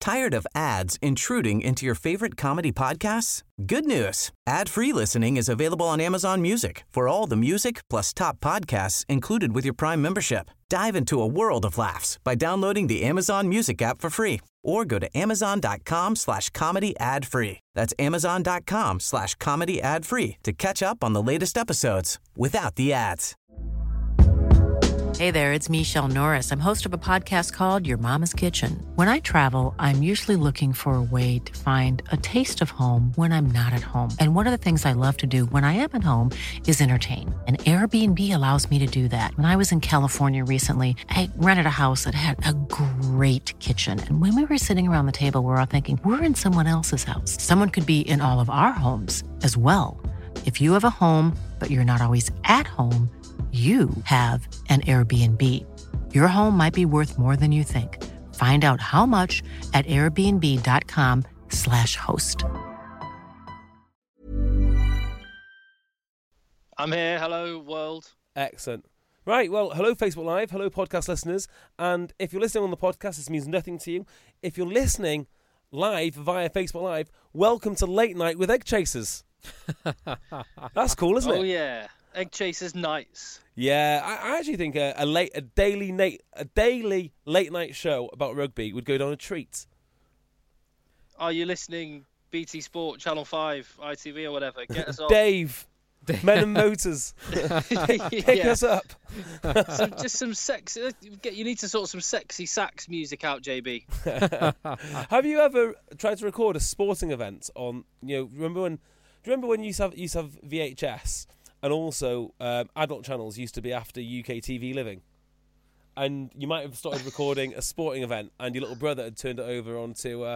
Tired of ads intruding into your favorite comedy podcasts? Good news. Ad-free listening is available on Amazon Music for all the music plus top podcasts included with your Prime membership. Dive into a world of laughs by downloading the Amazon Music app for free or go to amazon.com/comedy ad-free. That's amazon.com/comedy ad-free to catch up on the latest episodes without the ads. Hey there, it's Michelle Norris. I'm host of a podcast called Your Mama's Kitchen. When I travel, I'm usually looking for a way to find a taste of home when I'm not at home. And one of the things I love to do when I am at home is entertain. And Airbnb allows me to do that. When I was in California recently, I rented a house that had a great kitchen. And when we were sitting around the table, we were all thinking, we're in someone else's house. Someone could be in all of our homes as well. If you have a home, but you're not always at home, you have an Airbnb. Your home might be worth more than you think. Find out how much at airbnb.com/host. I'm here. Hello, world. Excellent. Right, well, hello Facebook Live, hello podcast listeners, and if you're listening on the podcast, this means nothing to you. If you're listening live via Facebook Live, welcome to Late Night with Egg Chasers. That's cool, isn't it? Oh, yeah. Egg Chasers Nights. Yeah, I actually think a daily late night show about rugby would go down a treat. Are you listening? BT Sport, Channel 5, ITV or whatever. Get us on. Dave. Men and Motors. Pick us up. Just some sexy. You need to sort some sexy sax music out, JB. Have you ever tried to record a sporting event on? Do you remember when you used to have VHS? And also, adult channels used to be after UK TV Living. And you might have started recording a sporting event, and your little brother had turned it over onto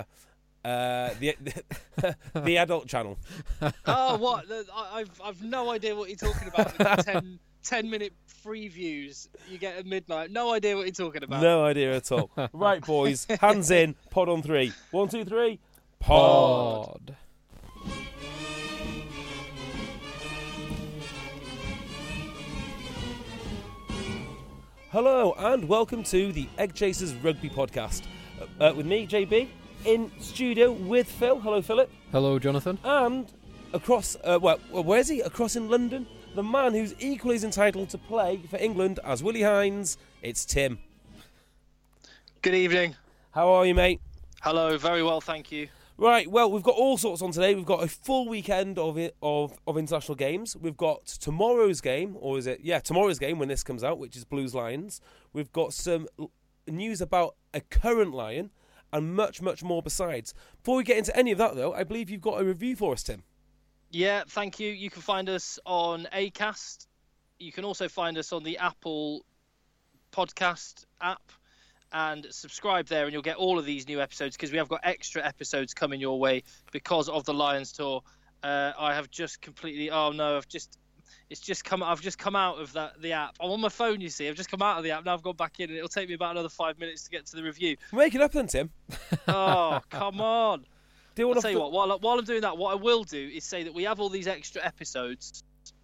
the adult channel. Oh, what? I've no idea what you're talking about. With the 10-minute previews you get at midnight. No idea what you're talking about. No idea at all. Right, boys. Hands in. Pod on 3. 1, 2, 3. Pod. Hello and welcome to the Egg Chasers Rugby Podcast. With me, JB, in studio with Phil. Hello, Philip. Hello, Jonathan. And across, where's he? Across in London, the man who's equally as entitled to play for England as Willie Hines. It's Tim. Good evening. How are you, mate? Hello, very well, thank you. Right, well, we've got all sorts on today. We've got a full weekend of international games. We've got tomorrow's game, tomorrow's game when this comes out, which is Blues Lions. We've got some news about a current Lion and much, much more besides. Before we get into any of that, though, I believe you've got a review for us, Tim. Yeah, thank you. You can find us on Acast. You can also find us on the Apple podcast app. And subscribe there and you'll get all of these new episodes because we have got extra episodes coming your way because of the Lions tour. I have just completely I've just come out of the app. I'm on my phone, you see. I've just come out of the app, now I've gone back in and it'll take me about another 5 minutes to get to the review. Make it up then, Tim. Oh, come on. I'll tell you what, while I'm doing that, what I will do is say that we have all these extra episodes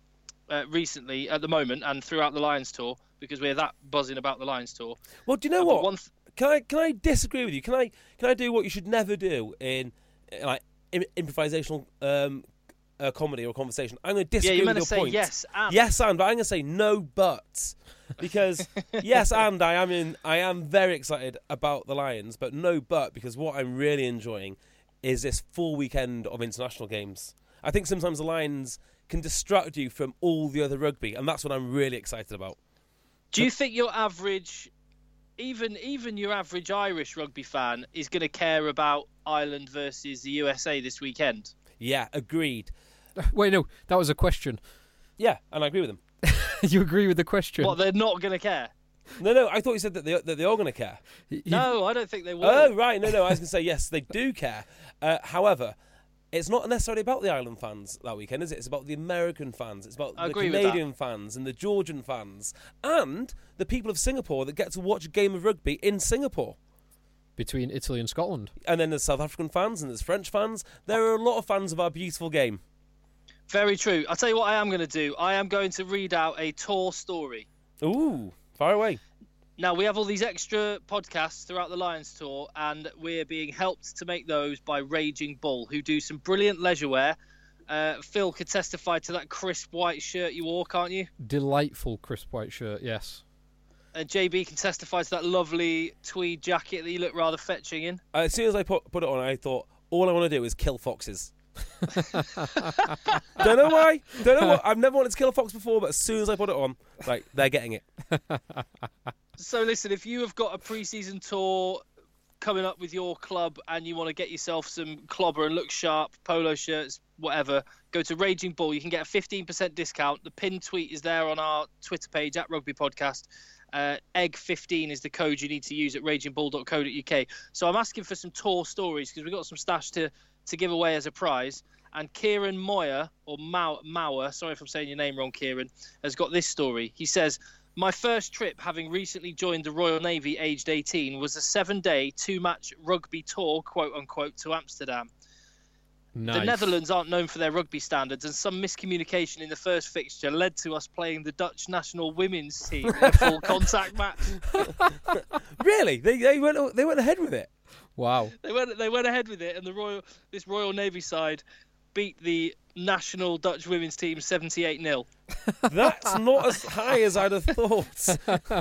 recently at the moment and throughout the Lions tour because we're that buzzing about the Lions tour. Well, do you know what? Can I disagree with you? Can I do what you should never do in improvisational comedy or conversation? I'm going to disagree with your point. Yes, and. Yes, and. But I'm going to say no, but because yes, and I am very excited about the Lions, but no, but because what I'm really enjoying is this full weekend of international games. I think sometimes the Lions can distract you from all the other rugby, and that's what I'm really excited about. Do you think your average, even your average Irish rugby fan, is going to care about Ireland versus the USA this weekend? Yeah, agreed. Wait, no, that was a question. Yeah, and I agree with them. You agree with the question? What, they're not going to care? No, I thought you said that they are going to care. No, I don't think they will. Oh, right, no, I was going to say, yes, they do care. However, it's not necessarily about the Ireland fans that weekend, is it? It's about the American fans. It's about the Canadian fans and the Georgian fans and the people of Singapore that get to watch a game of rugby in Singapore. Between Italy and Scotland. And then there's South African fans and there's French fans. There are a lot of fans of our beautiful game. Very true. I'll tell you what I am going to do. I am going to read out a tour story. Ooh, far away. Now, we have all these extra podcasts throughout the Lions Tour, and we're being helped to make those by Raging Bull, who do some brilliant leisure wear. Phil could testify to that crisp white shirt you wore, can't you? Delightful crisp white shirt, yes. JB can testify to that lovely tweed jacket that you look rather fetching in. As soon as I put it on, I thought, all I want to do is kill foxes. Don't know why. I've never wanted to kill a fox before, but as soon as I put it on, like, they're getting it. So listen, if you have got a pre-season tour coming up with your club and you want to get yourself some clobber and look sharp, polo shirts, whatever, go to Raging Bull. You can get a 15% discount. The pinned tweet is there on our Twitter page at Rugby Podcast. Egg15 is the code you need to use at ragingbull.co.uk. So I'm asking for some tour stories because we've got some stash to give away as a prize. And Kieran Moyer, or Mauer, sorry if I'm saying your name wrong, Kieran, has got this story. He says, my first trip, having recently joined the Royal Navy aged 18, was a 7-day, 2-match rugby tour, quote-unquote, to Amsterdam. Nice. The Netherlands aren't known for their rugby standards, and some miscommunication in the first fixture led to us playing the Dutch national women's team in a full contact match. Really? They went ahead with it? Wow. They went ahead with it, and this Royal Navy side beat the national Dutch women's team 78-0. That's not as high as I'd have thought.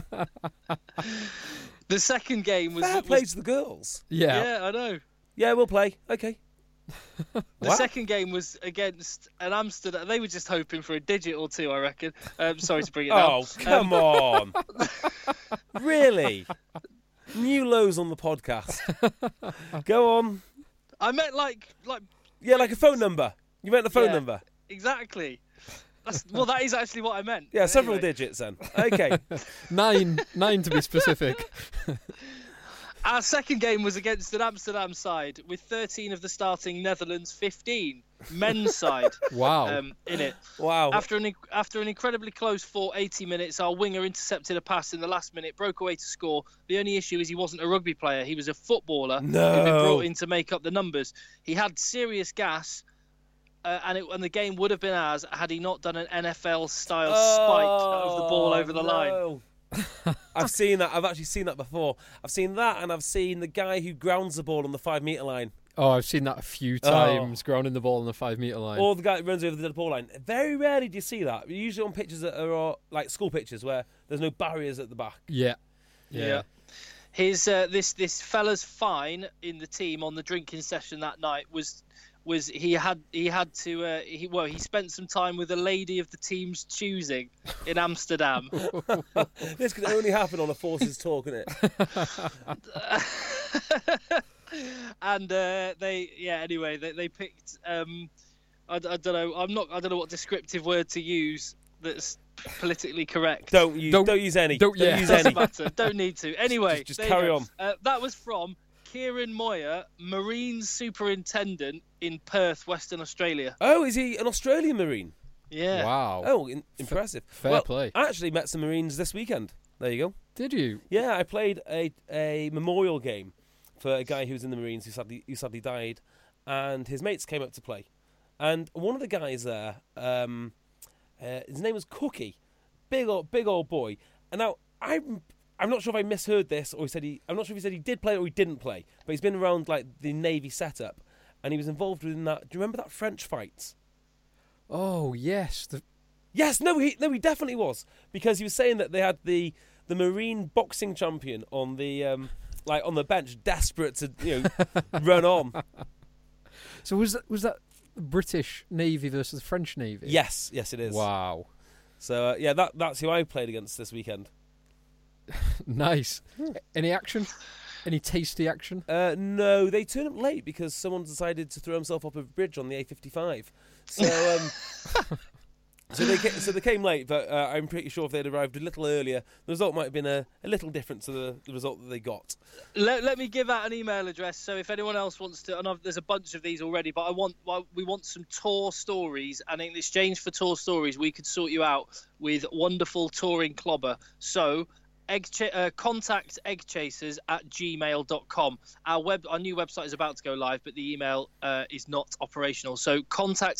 The second game was... Fair play to the girls. Yeah. Yeah, I know. Yeah, we'll play. Okay. The second game was against an Amsterdam. They were just hoping for a digit or two, I reckon. Sorry to bring it down. Oh, come on. Really? New lows on the podcast. Go on. I meant like Yeah, like a phone number. You meant the phone number. Exactly. That is actually what I meant. Yeah, But several anyway. digits then. Okay. Nine to be specific. Our second game was against an Amsterdam side with 13 of the starting Netherlands 15 men's side. Wow. In it. Wow. After an incredibly close 80 minutes, our winger intercepted a pass in the last minute, broke away to score. The only issue is he wasn't a rugby player. He was a footballer who'd been brought in to make up the numbers. He had serious gas, and the game would have been ours had he not done an NFL-style spike of the ball over the line. I've seen that. I've actually seen that before. I've seen that, and I've seen the guy who grounds the ball on the 5-metre line. Oh, I've seen that a few times, grounding the ball on the 5-metre line. Or the guy that runs over the dead ball line. Very rarely do you see that. Usually on pitches that are like school pitches where there's no barriers at the back. Yeah. His this fella's fine in the team on the drinking session that night was he spent some time with a lady of the team's choosing in Amsterdam. This could only happen on a Forces tour, couldn't it? And they picked I don't know. I don't know what descriptive word to use that's politically correct. Don't use any. Don't use Doesn't any. matter. Don't need to. Anyway, just there you carry go. on. That was from Kieran Moyer, Marine Superintendent in Perth, Western Australia. Oh, is he an Australian Marine? Yeah. Wow. Oh, impressive. Fair play. I actually met some Marines this weekend. There you go. Did you? Yeah, I played a memorial game for a guy who was in the Marines who sadly died, and his mates came up to play. And one of the guys there, his name was Cookie, big old boy. And now I'm not sure if I misheard this, or I'm not sure if he said he did play or he didn't play, but he's been around like the Navy setup, and he was involved in that. Do you remember that French fight? Oh yes. Yes, no, he definitely was, because he was saying that they had the Marine boxing champion on the on the bench, desperate to run on. So was that British Navy versus French Navy? Yes, it is. Wow. So that's who I played against this weekend. Nice. Any action? Any tasty action? No, they turned up late because someone decided to throw himself off a bridge on the A55. So so they came late, but I'm pretty sure if they'd arrived a little earlier, the result might have been a little different to the result that they got. Let me give out an email address, so if anyone else wants to, and there's a bunch of these already, but we want some tour stories, and in exchange for tour stories, we could sort you out with wonderful touring clobber. So contact eggchasers@gmail.com. Our new website is about to go live, but the email is not operational. So contact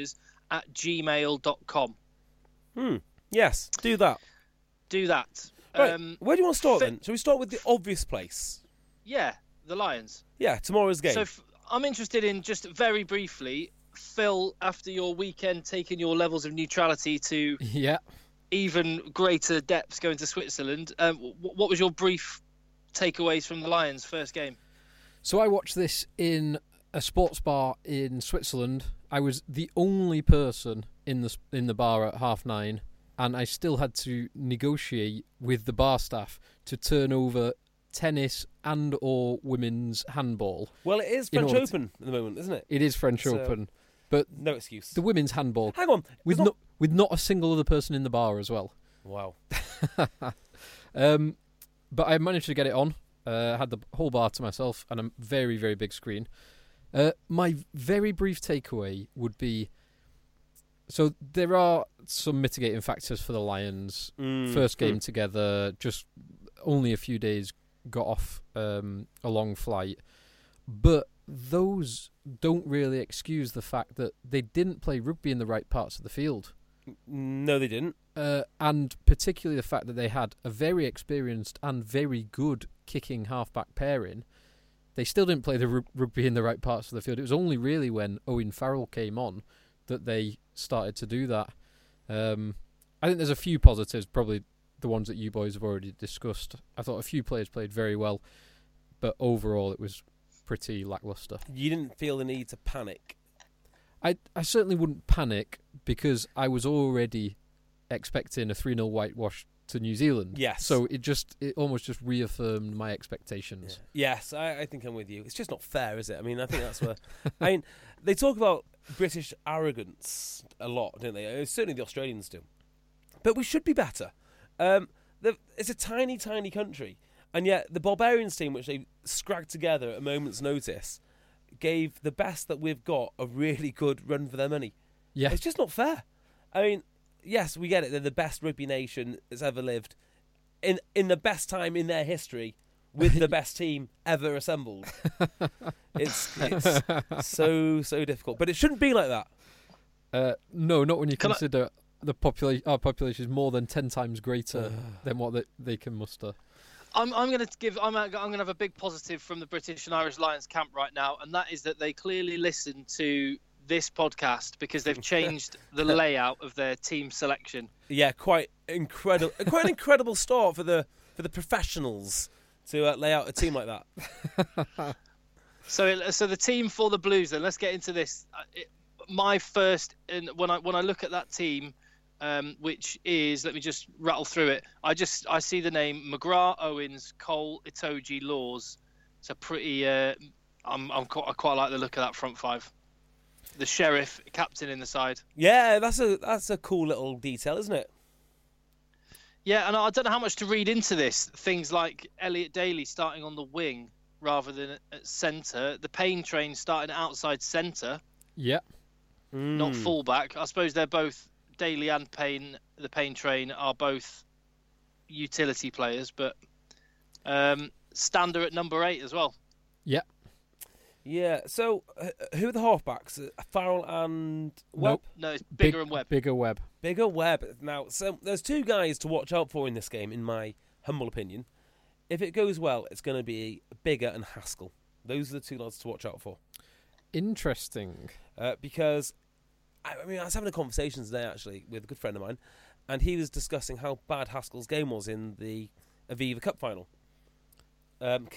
eggchasers@gmail.com. Yes, do that. Do that. Right, where do you want to start then? Shall we start with the obvious place? Yeah, the Lions. Yeah, tomorrow's game. So I'm interested in, just very briefly, Phil, after your weekend taking your levels of neutrality to even greater depths going to Switzerland, what was your brief takeaways from the Lions' first game? So I watched this in a sports bar in Switzerland. I was the only person in the bar at 9:30, and I still had to negotiate with the bar staff to turn over tennis and or women's handball. Well, it is French Open at the moment, isn't it? It is French Open, but no excuse. The women's handball. Hang on, with not a single other person in the bar as well. Wow. But I managed to get it on. Had the whole bar to myself and a very, very big screen. My very brief takeaway would be, so there are some mitigating factors for the Lions. First game together, just only a few days, got off a long flight. But those don't really excuse the fact that they didn't play rugby in the right parts of the field. No, they didn't. And particularly the fact that they had a very experienced and very good kicking halfback pairing. They still didn't play the rugby in the right parts of the field. It was only really when Owen Farrell came on that they started to do that. I think there's a few positives, probably the ones that you boys have already discussed. I thought a few players played very well, but overall it was pretty lacklustre. You didn't feel the need to panic? I certainly wouldn't panic because I was already expecting a 3-0 whitewash to New Zealand. Yes. So it almost just reaffirmed my expectations. Yeah. Yes, I think I'm with you. It's just not fair, is it? I mean, I think that's where... I mean, they talk about British arrogance a lot, don't they? Certainly the Australians do. But we should be better. It's a tiny, tiny country. And yet the Barbarians team, which they scragged together at a moment's notice, gave the best that we've got a really good run for their money. Yeah. It's just not fair. I mean... Yes, we get it. They're the best rugby nation that's ever lived, in the best time in their history, with the best team ever assembled. It's so difficult, but it shouldn't be like that. No, not when you consider the population. Our population is more than 10 times greater than what they can muster. I'm going to have a big positive from the British and Irish Lions camp right now, and that is that they clearly listen to this podcast because they've changed the layout of their team selection. Yeah, quite incredible. Quite an incredible start for the professionals to lay out a team like that. So the team for the Blues. Then let's get into this. My first, and when I look at that team, which is, let me just rattle through it. I see the name McGrath, Owens, Cole, Itoje, Laws. It's a pretty. I quite like the look of that front five. The sheriff captain in the side. Yeah, that's a cool little detail, isn't it? Yeah, and I don't know how much to read into this. Things like Elliot Daly starting on the wing rather than at centre. The Payne train starting outside centre. Yeah. Not fullback. I suppose they're both, Daly and Payne, the Payne train, are both utility players, but Stander at number 8 as well. Yeah. Yeah, so who are the halfbacks? Farrell and Webb? Nope. No, it's Bigger and Webb. Bigger Webb. Bigger Webb. Now, so there's two guys to watch out for in this game, in my humble opinion. If it goes well, it's going to be Bigger and Haskell. Those are the two lads to watch out for. Interesting. Because, I was having a conversation today, actually, with a good friend of mine, and he was discussing how bad Haskell's game was in the Aviva Cup final. With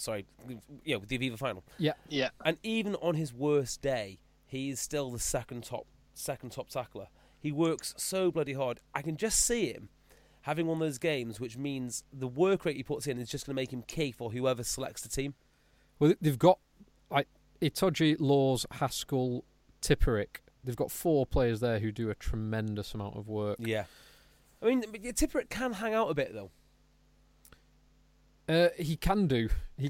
the Aviva final. Yeah. Yeah. And even on his worst day, he is still the second top tackler. He works so bloody hard. I can just see him having one of those games, which means the work rate he puts in is just going to make him key for whoever selects the team. Well, they've got Itoje, Laws, Haskell, Tipperick. They've got 4 players there who do a tremendous amount of work. Yeah. I mean, Tipperick can hang out a bit, though. He can do.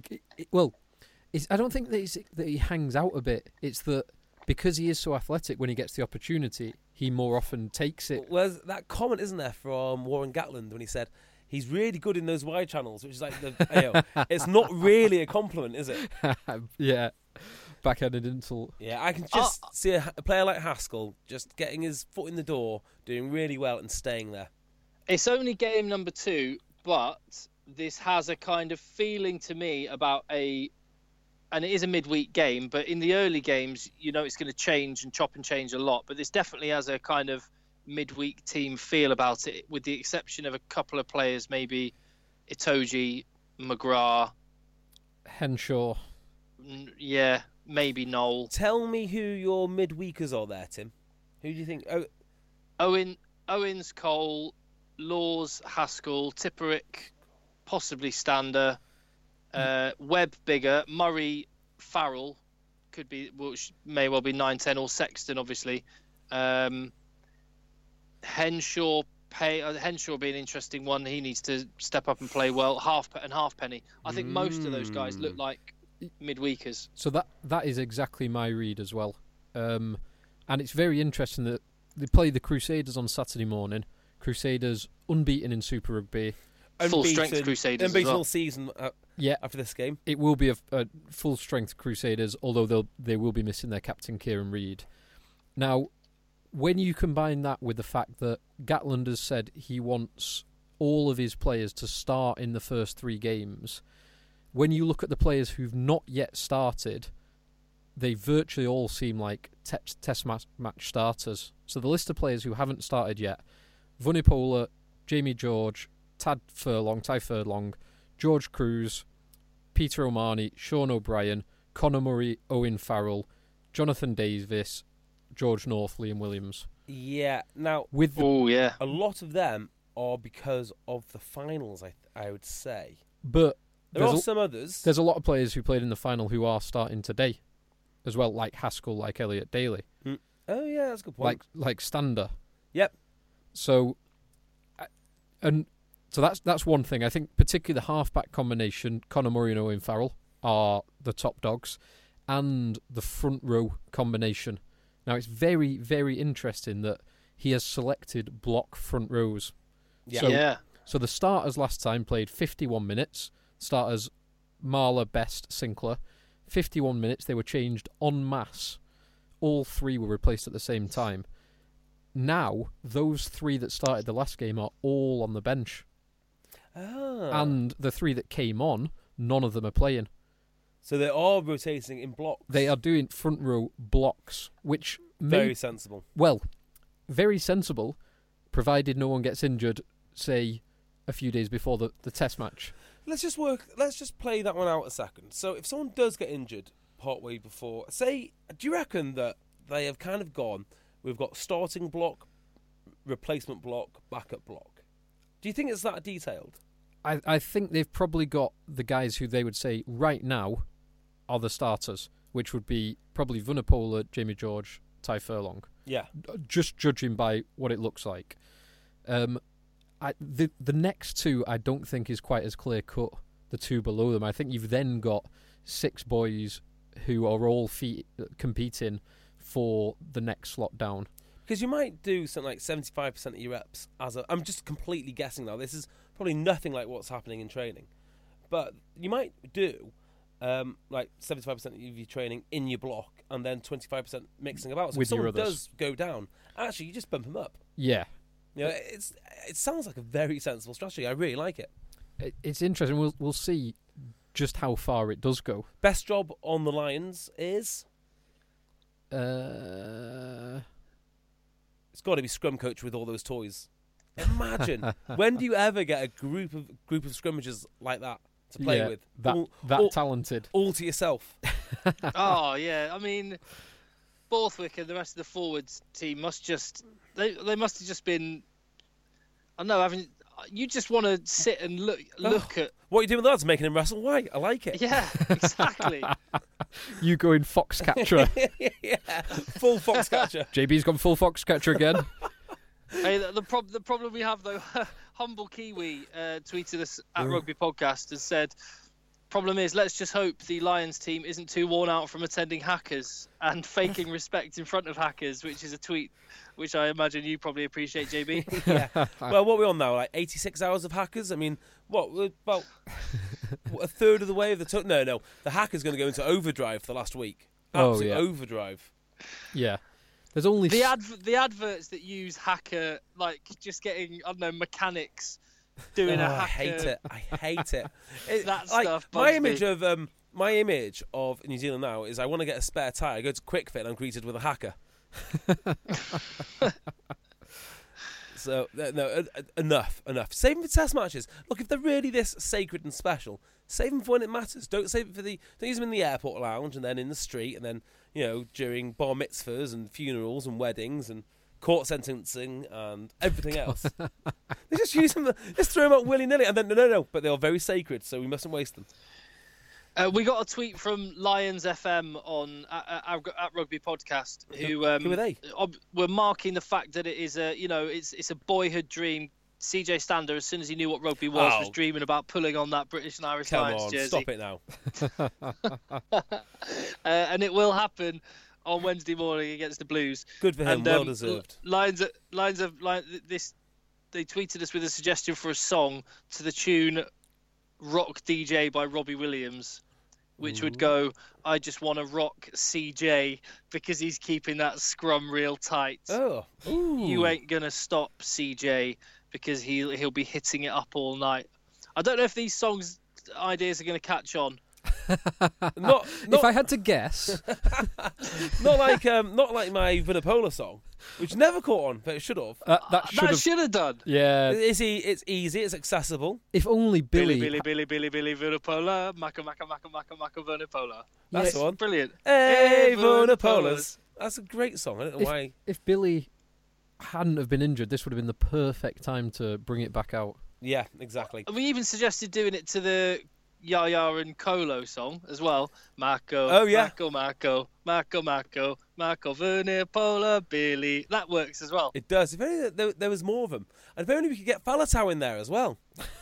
I don't think that he hangs out a bit. It's that because he is so athletic, when he gets the opportunity, he more often takes it. Well, there's that comment, isn't there, from Warren Gatland when he said he's really good in those wide channels, which is like it's not really a compliment, is it? Yeah, backhanded insult. Yeah, I can just see a player like Haskell just getting his foot in the door, doing really well and staying there. It's only game number 2, but this has a kind of feeling to me about and it is a midweek game, but in the early games, it's going to change and chop and change a lot. But this definitely has a kind of midweek team feel about it, with the exception of a couple of players, maybe Itoje, McGrath, Henshaw. Yeah, maybe Noel. Tell me who your midweekers are there, Tim. Who do you think? Owens, Cole, Laws, Haskell, Tipperick, possibly Stander, Webb, Bigger, Murray, Farrell, could be, which may well be 9-10, or Sexton, obviously. Henshaw be an interesting one. He needs to step up and play well. Halfpenny. I think most of those guys look like midweekers. So that is exactly my read as well. And it's very interesting that they play the Crusaders on Saturday morning. Crusaders unbeaten in Super Rugby. Full strength Crusaders. Unbeaten as well. all season. After this game, it will be a full strength Crusaders, although they will be missing their captain Kieran Reid. Now, when you combine that with the fact that Gatland has said he wants all of his players to start in the first 3 games, when you look at the players who've not yet started, they virtually all seem like test match starters. So the list of players who haven't started yet: Vunipola, Jamie George, Ty Furlong, George Cruz, Peter O'Mahony, Sean O'Brien, Conor Murray, Owen Farrell, Jonathan Davis, George North, Liam Williams. Yeah. Now, a lot of them are because of the finals, I would say. But there are some others. There's a lot of players who played in the final who are starting today as well, like Haskell, like Elliot Daly. Oh, yeah, that's a good point. Like Stander. Yep. So that's one thing. I think particularly the halfback combination, Conor Murray and Owen Farrell, are the top dogs, and the front row combination. Now, it's very, very interesting that he has selected block front rows. Yeah. So the starters last time played 51 minutes. Starters Marler, Best, Sinclair. 51 minutes. They were changed en masse. All 3 were replaced at the same time. Now, those 3 that started the last game are all on the bench. Oh. And the 3 that came on, none of them are playing. So they are rotating in blocks. They are doing front row blocks, which very sensible. Well, very sensible, provided no one gets injured, say, a few days before the test match. Let's just play that one out a second. So if someone does get injured partway before, do you reckon that they have kind of gone, we've got starting block, replacement block, backup block? Do you think it's that detailed? I think they've probably got the guys who they would say right now are the starters, which would be probably Vunipola, Jamie George, Ty Furlong. Yeah. Just judging by what it looks like. The next 2 I don't think is quite as clear cut, the 2 below them. I think you've then got 6 boys who are all competing for the next slot down. Because you might do something like 75% of your reps I'm just completely guessing now. This is probably nothing like what's happening in training. But you might do like 75% of your training in your block and then 25% mixing about. So with if someone your others does go down, actually you just bump them up. Yeah. It sounds like a very sensible strategy. I really like it. It's interesting. We'll see just how far it does go. Best job on the Lions is? It's got to be scrum coach with all those toys. Imagine when do you ever get a group of scrummagers like that to play with? That talented, all to yourself. Oh yeah, I mean, Borthwick and the rest of the forwards team must they must have just been. I don't know. You just want to sit and look at what are you doing with that? Making him wrestle? Why? I like it. Yeah, exactly. You going Foxcatcher? Yeah, full Foxcatcher. JB's gone full Foxcatcher again. Hey, the problem we have though, Humble Kiwi tweeted us at Rugby Podcast and said, problem is, let's just hope the Lions team isn't too worn out from attending Hackers and faking respect in front of Hackers, which is a tweet which I imagine you probably appreciate, JB. Yeah. Well, what are we on now? Like 86 hours of Hackers? I mean, about a third of the way of the No. The Hacker's going to go into overdrive for the last week. Absolute overdrive. Yeah. There's only the adverts that use Hacker, like just getting, I don't know, mechanics doing a I hacker. hate it. I hate it. That like, stuff my bugs me. image of New Zealand now is I want to get a spare tyre. I go to Quick Fit and I'm greeted with a hacker. So no, enough. Save them for test matches. Look, if they're really this sacred and special, save them for when it matters. Don't save it for don't use them in the airport lounge and then in the street and then during bar mitzvahs and funerals and weddings and court sentencing and everything else. They just use them, just throw them out willy nilly, and then no. But they are very sacred, so we mustn't waste them. We got a tweet from Lions FM on at Rugby Podcast, who are they? Were marking the fact that it is it's a boyhood dream. CJ Stander, as soon as he knew what rugby was dreaming about pulling on that British and Irish Lions jersey. Stop it now. And it will happen on Wednesday morning against the Blues. Good for him, and, well deserved. Lions of this. They tweeted us with a suggestion for a song to the tune "Rock DJ" by Robbie Williams, which would go, "I just want to rock CJ because he's keeping that scrum real tight. Oh, ooh. You ain't gonna stop CJ because he'll be hitting it up all night." I don't know if these songs ideas are going to catch on. Not if I had to guess, not like my Vunipola song, which never caught on, but it should have. That should have done. Yeah, it's easy, it's accessible. If only Billy Vunipola, Maka Vunipola. That's the one. Brilliant. Hey, Vunipolas. That's a great song. I don't know why. If Billy hadn't have been injured, this would have been the perfect time to bring it back out. Yeah, exactly. We even suggested doing it to the Yaya and Colo song as well. Mako, oh, yeah. Mako, Vunipola, Billy. That works as well. It does. If only there was more of them. And if only we could get Falatau in there as well.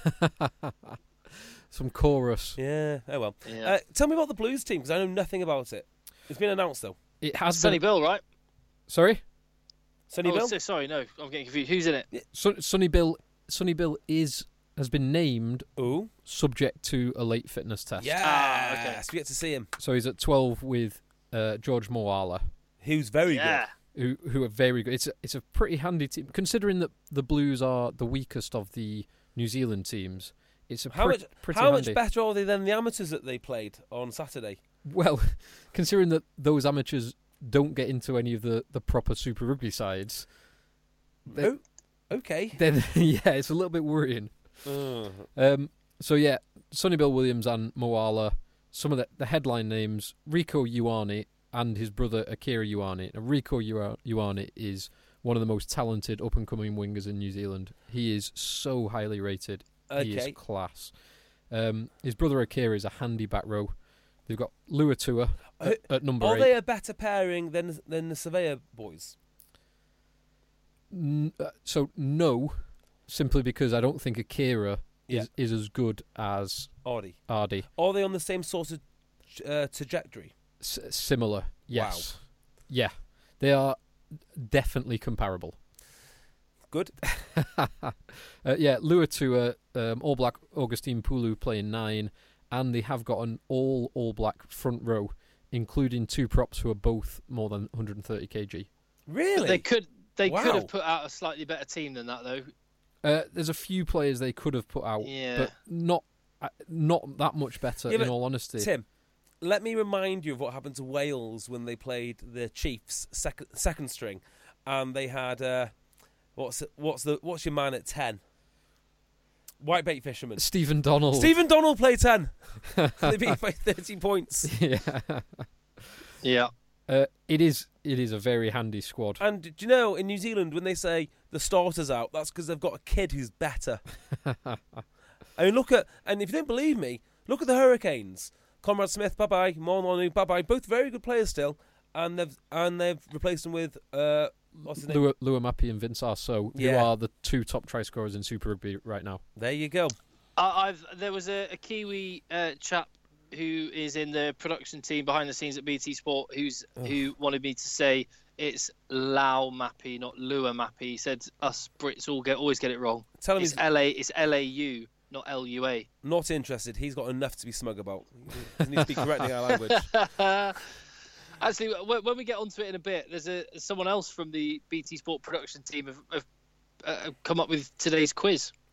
Some chorus. Yeah, oh well. Yeah. Tell me about the Blues team, because I know nothing about it. It's been announced, though. It has Sonny Bill, right? Sorry? Sonny Bill? Sorry, no. I'm getting confused. Who's in it? Yeah. Sonny Bill has been named subject to a late fitness test. Yeah, okay. We get to see him. So he's at 12 with George Moala, who's very good. Who are very good. It's a pretty handy team, considering that the Blues are the weakest of the New Zealand teams. It's a pretty how handy. much better are they than the amateurs that they played on Saturday? Well, considering that those amateurs don't get into any of the proper Super Rugby sides. Okay. Then it's a little bit worrying. So yeah, Sonny Bill Williams and Moala. Some of the headline names: Rieko Ioane and his brother Akira Ioane. Now, Rieko Ioane is one of the most talented up-and-coming wingers in New Zealand. He is so highly rated. He is class. His brother Akira is a handy back row. They've got Luatua at number 8. Are they a better pairing than the Surveyor boys? So no, simply because I don't think Akira is as good as Ardy. Are they on the same sort of trajectory? Similar, yes. Wow. Yeah, they are definitely comparable. Good. Luatua, All Black Augustine Pulu playing 9, and they have got an all Black front row, including 2 props who are both more than 130 kg. But Really? they could have put out a slightly better team than that, though. There's a few players they could have put out, but not that much better, in all honesty. Tim, let me remind you of what happened to Wales when they played the Chiefs second string, and they had what's your man at 10? Whitebait fisherman. Stephen Donald. Stephen Donald played 10. They beat by 30 points. Yeah. It is a very handy squad. And do you know, in New Zealand, when they say the starter's out, that's because they've got a kid who's better. I mean, and if you don't believe me, look at the Hurricanes. Conrad Smith, bye-bye. Mononu, bye-bye. Both very good players still. And they've replaced them with what's his name? Lua Mapi and Vince Arceau, who are the 2 top try scorers in Super Rugby right now. There you go. There was a Kiwi chap who is in the production team behind the scenes at BT Sport who wanted me to say it's Lau Mappy, not Lua Mappy. He said us Brits always get it wrong. Tell him it's LAU, not LUA. Not interested. He's got enough to be smug about. He needs to be correcting our language. Actually, when we get onto it in a bit, there's someone else from the BT Sport production team have come up with today's quiz.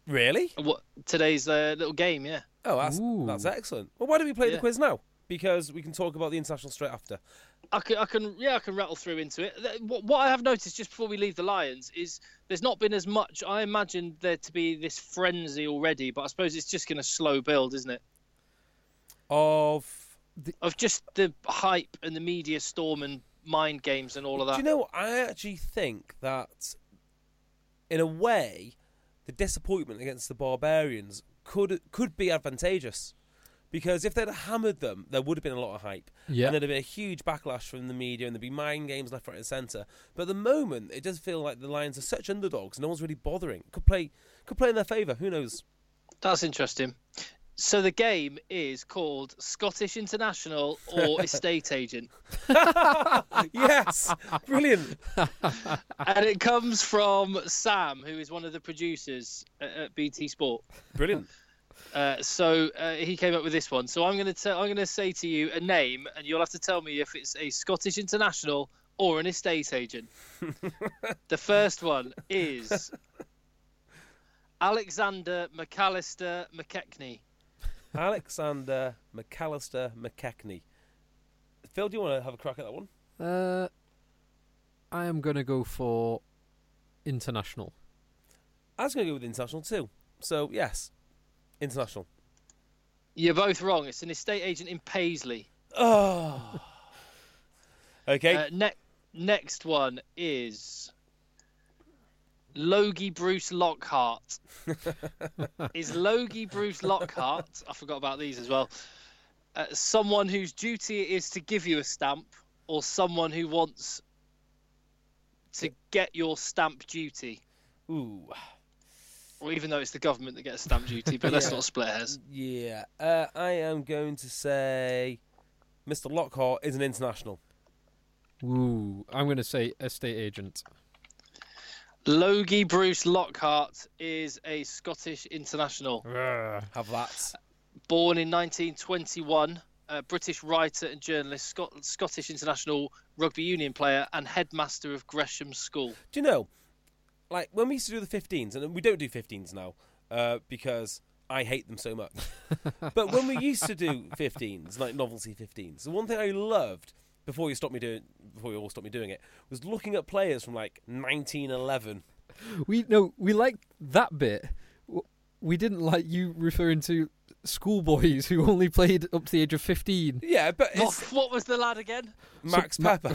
Really? What today's little game? Yeah. Oh, Ooh. that's excellent. Well, why don't we play the Yeah. quiz now? Because we can talk about the international straight after. I can rattle through into it. What I have noticed just before we leave the Lions is there's not been as much. I imagined there to be this frenzy already, but I suppose it's just going to slow build, isn't it? Of Just the hype and the media storm and mind games and all of that. Do you know what? I actually think that, in a way, the disappointment against the Barbarians could be advantageous. Because if they'd hammered them, there would have been a lot of hype. Yeah. And there'd have been a huge backlash from the media and there'd be mind games left, right and centre. But at the moment, it does feel like the Lions are such underdogs. No one's really bothering. Could play in their favour. Who knows? That's interesting. So the game is called Scottish International or Estate Agent. Yes! Brilliant. And it comes from Sam, who is one of the producers at BT Sport. Brilliant. So he came up with this one. So I'm going to say to you a name, and you'll have to tell me if it's a Scottish international or an estate agent. The first one is Alexander McAllister McKechnie. Alexander McAllister McKechnie. Phil, do you want to have a crack at that one? I am going to go for international. I was going to go with international too. So, yes. International. You're both wrong. It's an estate agent in Paisley. Oh. Okay. Next one is Logie Bruce Lockhart. Is Logie Bruce Lockhart, I forgot about these as well, someone whose duty it is to give you a stamp, or someone who wants to get your stamp duty? Ooh. Or even though it's the government that gets stamp duty, but let's not split hairs. Yeah. I am going to say Mr. Lockhart is an international. Ooh, I'm going to say estate agent. Logie Bruce Lockhart is a Scottish international. Have that. Born in 1921, British writer and journalist, Scottish international rugby union player, and headmaster of Gresham School. Do you know, like, when we used to do the 15s, and we don't do 15s now because I hate them so much. But when we used to do 15s, like novelty 15s, the one thing I loved before you all stopped me doing it was looking at players from like 1911. We liked that bit. We didn't like you referring to schoolboys who only played up to the age of 15. Yeah, but it's What was the lad again? Max Pepper.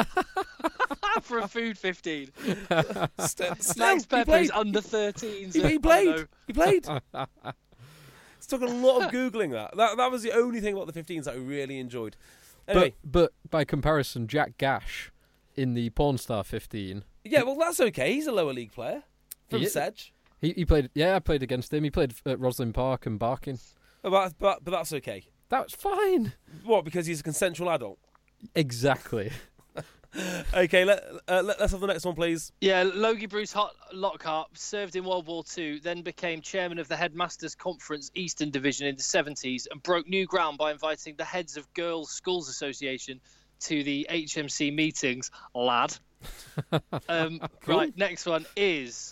For a food 15. Still, Max he Pepper is played. under 13. He played. He played. It's took a lot of googling that was the only thing about the 15s that I really enjoyed. Anyway, But by comparison, Jack Gash in the Porn Star 15. yeah, well that's okay. He's a lower league player from He- Sedge. He played. Yeah, I played against him. He played at Roslyn Park and Barking. But that's okay. That was fine. What? Because he's a consensual adult. Exactly. Okay, let's have the next one, please. Yeah, Logie Bruce Lockhart served in World War II, then became chairman of the Headmasters' Conference Eastern Division in the 70s, and broke new ground by inviting the heads of Girls' Schools Association to the HMC meetings. Lad. Right, next one is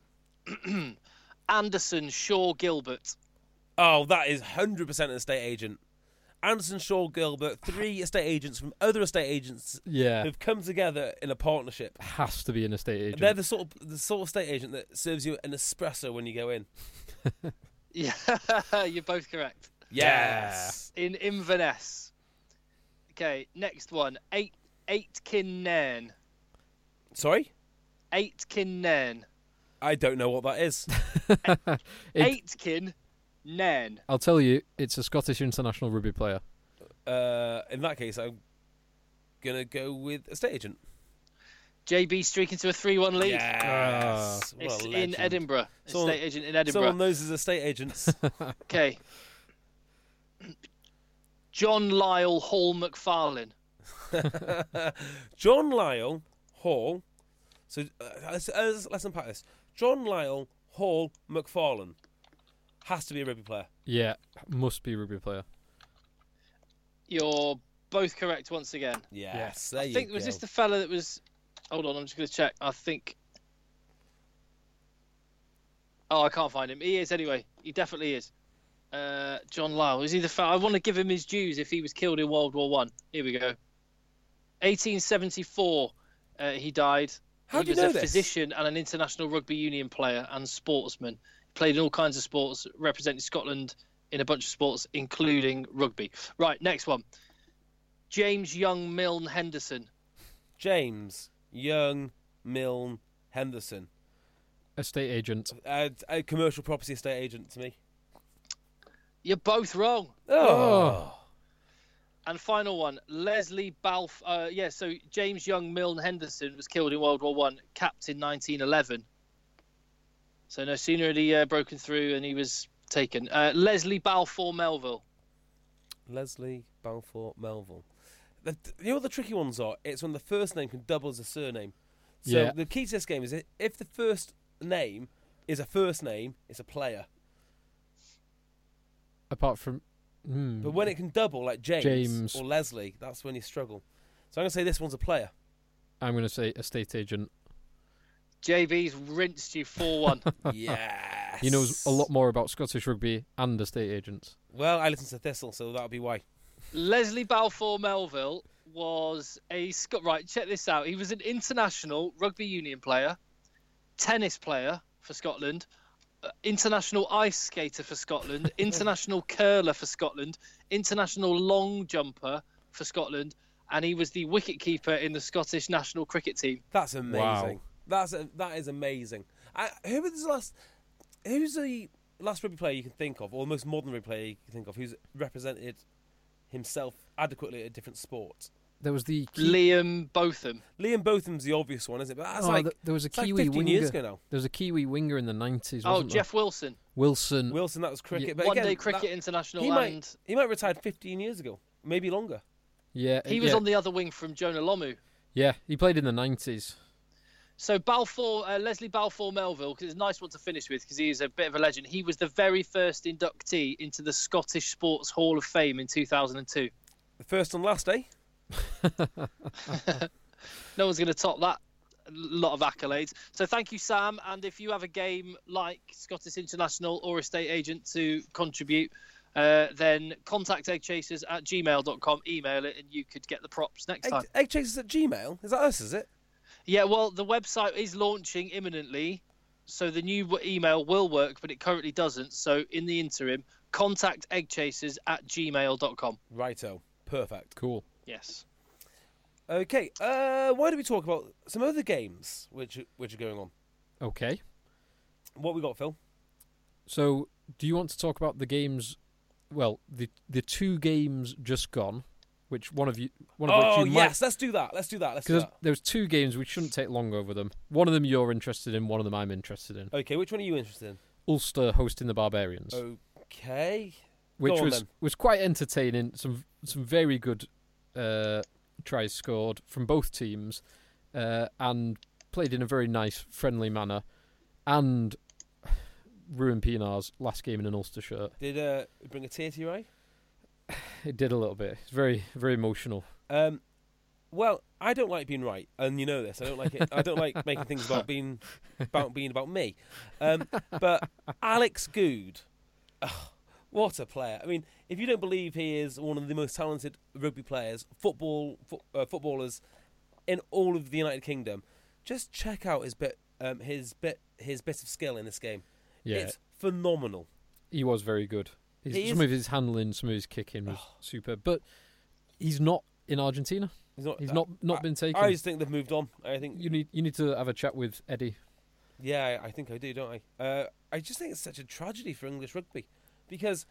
Anderson Shaw Gilbert. Oh, that is 100% an estate agent. Anderson Shaw Gilbert, 3 estate agents from other estate agents Yeah. who've come together in a partnership. Has to be an estate agent. They're the sort of estate agent that serves you an espresso when you go in. Yeah, you're both correct. Yes. In Inverness. Okay, next one. Aitken Nairn. Sorry? Aitken Nairn. I don't know what that is. Aitken Nairn. I'll tell you, it's a Scottish international rugby player. In that case, I'm going to go with estate agent. JB streaking to a 3-1 lead. Yes. What It's a in legend. Edinburgh. Someone- Estate agent in Edinburgh. Someone knows his estate agents. Okay. John Lyle Hall McFarlane. John Lyle Hall. So let's unpack this. John Lyle Hall McFarlane has to be a rugby player. Yeah, must be a rugby player. You're both correct once again. Yes, I think was this the fella that was? Hold on, I'm just going to check. I think Oh, I can't find him. He is anyway. He definitely is. John Lyle. Is he the? I want to give him his dues if he was killed in World War One. Here we go. 1874. He died. How do you He know was a this? physician and an international rugby union player and sportsman. He played in all kinds of sports, represented Scotland in a bunch of sports, including rugby. Right, next one. James Young Milne Henderson. James Young Milne Henderson. Estate agent. A commercial property estate agent to me. You're both wrong. Oh. And final one, Leslie Balfour. So James Young Milne Henderson was killed in World War One, capped in 1911. So no sooner had he broken through and he was taken. Leslie Balfour Melville. Leslie Balfour Melville. You know what the tricky ones are? It's when the first name can double as a surname. So Yeah. the key to this game is if the first name is a first name, it's a player. Apart from... But when it can double, like James or Leslie, that's when you struggle. So I'm going to say this one's a player. I'm going to say estate agent. JB's rinsed you 4-1. Yes. He knows a lot more about Scottish rugby and estate agents. Well, I listen to Thistle, so that'll be why. Leslie Balfour Melville was a right. Check this out. He was an international rugby union player, tennis player for Scotland, international ice skater for Scotland, international curler for Scotland, international long jumper for Scotland, and he was the wicketkeeper in the Scottish national cricket team. That's amazing. Wow. That is amazing. Who's the last rugby player you can think of, or the most modern rugby player you can think of, who's represented himself adequately at a different sport? There was the Liam Botham. Liam Botham's the obvious one, isn't it? But that's there was a it's like Kiwi 15 winger. years ago now. There was a Kiwi winger in the 90s. Oh, Wasn't Jeff Wilson. Wilson. Wilson, that was cricket. Yeah, but One again, day cricket international, he and might have retired 15 years ago, maybe longer. Yeah, he was on the other wing from Jonah Lomu. Yeah, he played in the 90s. So Leslie Balfour Melville, because it's a nice one to finish with, because he is a bit of a legend. He was the very first inductee into the Scottish Sports Hall of Fame in 2002. The first and last, eh? No one's going to top that. A lot of accolades. So thank you, Sam. And if you have a game like Scottish International or Estate Agent to contribute, then contact eggchasers@gmail.com. Email it and you could get the props next time. Eggchasers at Gmail? Is that us, is it? Yeah, well, the website is launching imminently, so the new email will work, but it currently doesn't. So in the interim, contact eggchasers@gmail.com. Righto. Perfect. Cool. Yes. Okay, why don't we talk about some other games which are going on? Okay. What we got, Phil? So, do you want to talk about the games? Well, the two games just gone, which one of which you yes, let's do that. Because there's two games we shouldn't take long over them. One of them you're interested in, one of them I'm interested in. Okay, which one are you interested in? Ulster hosting the Barbarians. Okay. Which Go on, was quite entertaining. Some very good tries scored from both teams, and played in a very nice, friendly manner. And Ruin Pienaar's last game in an Ulster shirt. Did it bring a tear to your eye? It did a little bit. It's very, very emotional. Well, I don't like being right, and you know this. I don't like it. I don't like making things about being about me. But Alex Goode, what a player! I mean, if you don't believe he is one of the most talented rugby players, footballers in all of the United Kingdom, just check out his bit of skill in this game. Yeah, It's phenomenal. He was very good. Some of his handling, some of his kicking was superb. But he's not in Argentina. He's not been taken. I just think they've moved on. I think you need to have a chat with Eddie. Yeah, I think I do, don't I? I just think it's such a tragedy for English rugby because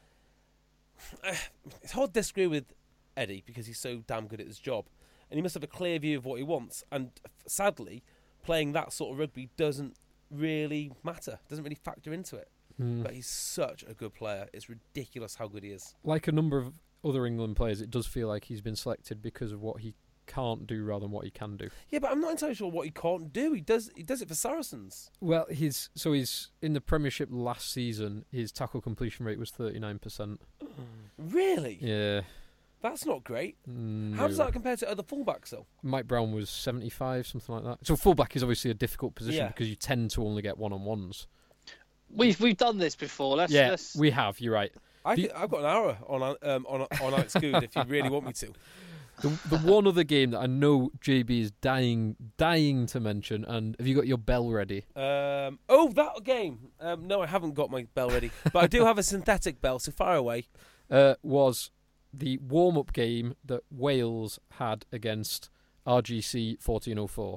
it's hard to disagree with Eddie because he's so damn good at his job and he must have a clear view of what he wants. And sadly, playing that sort of rugby doesn't really matter, doesn't really factor into it. But he's such a good player. It's ridiculous how good he is. Like a number of other England players, it does feel like he's been selected because of what he can't do rather than what he can do. Yeah, but I'm not entirely sure what he can't do. He does it for Saracens. Well, he's in the Premiership last season. His tackle completion rate was 39%. Really? Yeah. That's not great. No. How does that compare to other fullbacks, though? Mike Brown was 75, something like that. So fullback is obviously a difficult position Yeah. because you tend to only get one-on-ones. We've done this before. Let's... we have. You're right. I've got an hour on Alex Good if you really want me to. The one other game that I know JB is dying to mention, and have you got your bell ready? That game. No, I haven't got my bell ready, but I do have a synthetic bell, so fire away. Was the warm-up game that Wales had against RGC 1404.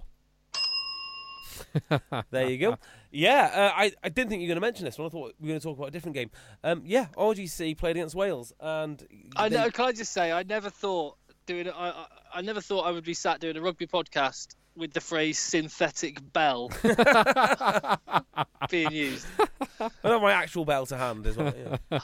There you go. Yeah, I didn't think you were going to mention this one. I thought we were going to talk about a different game. RGC played against Wales, and I know. Can I just say, I never thought I never thought I would be sat doing a rugby podcast with the phrase "synthetic bell" being used. I have my actual bell to hand as well.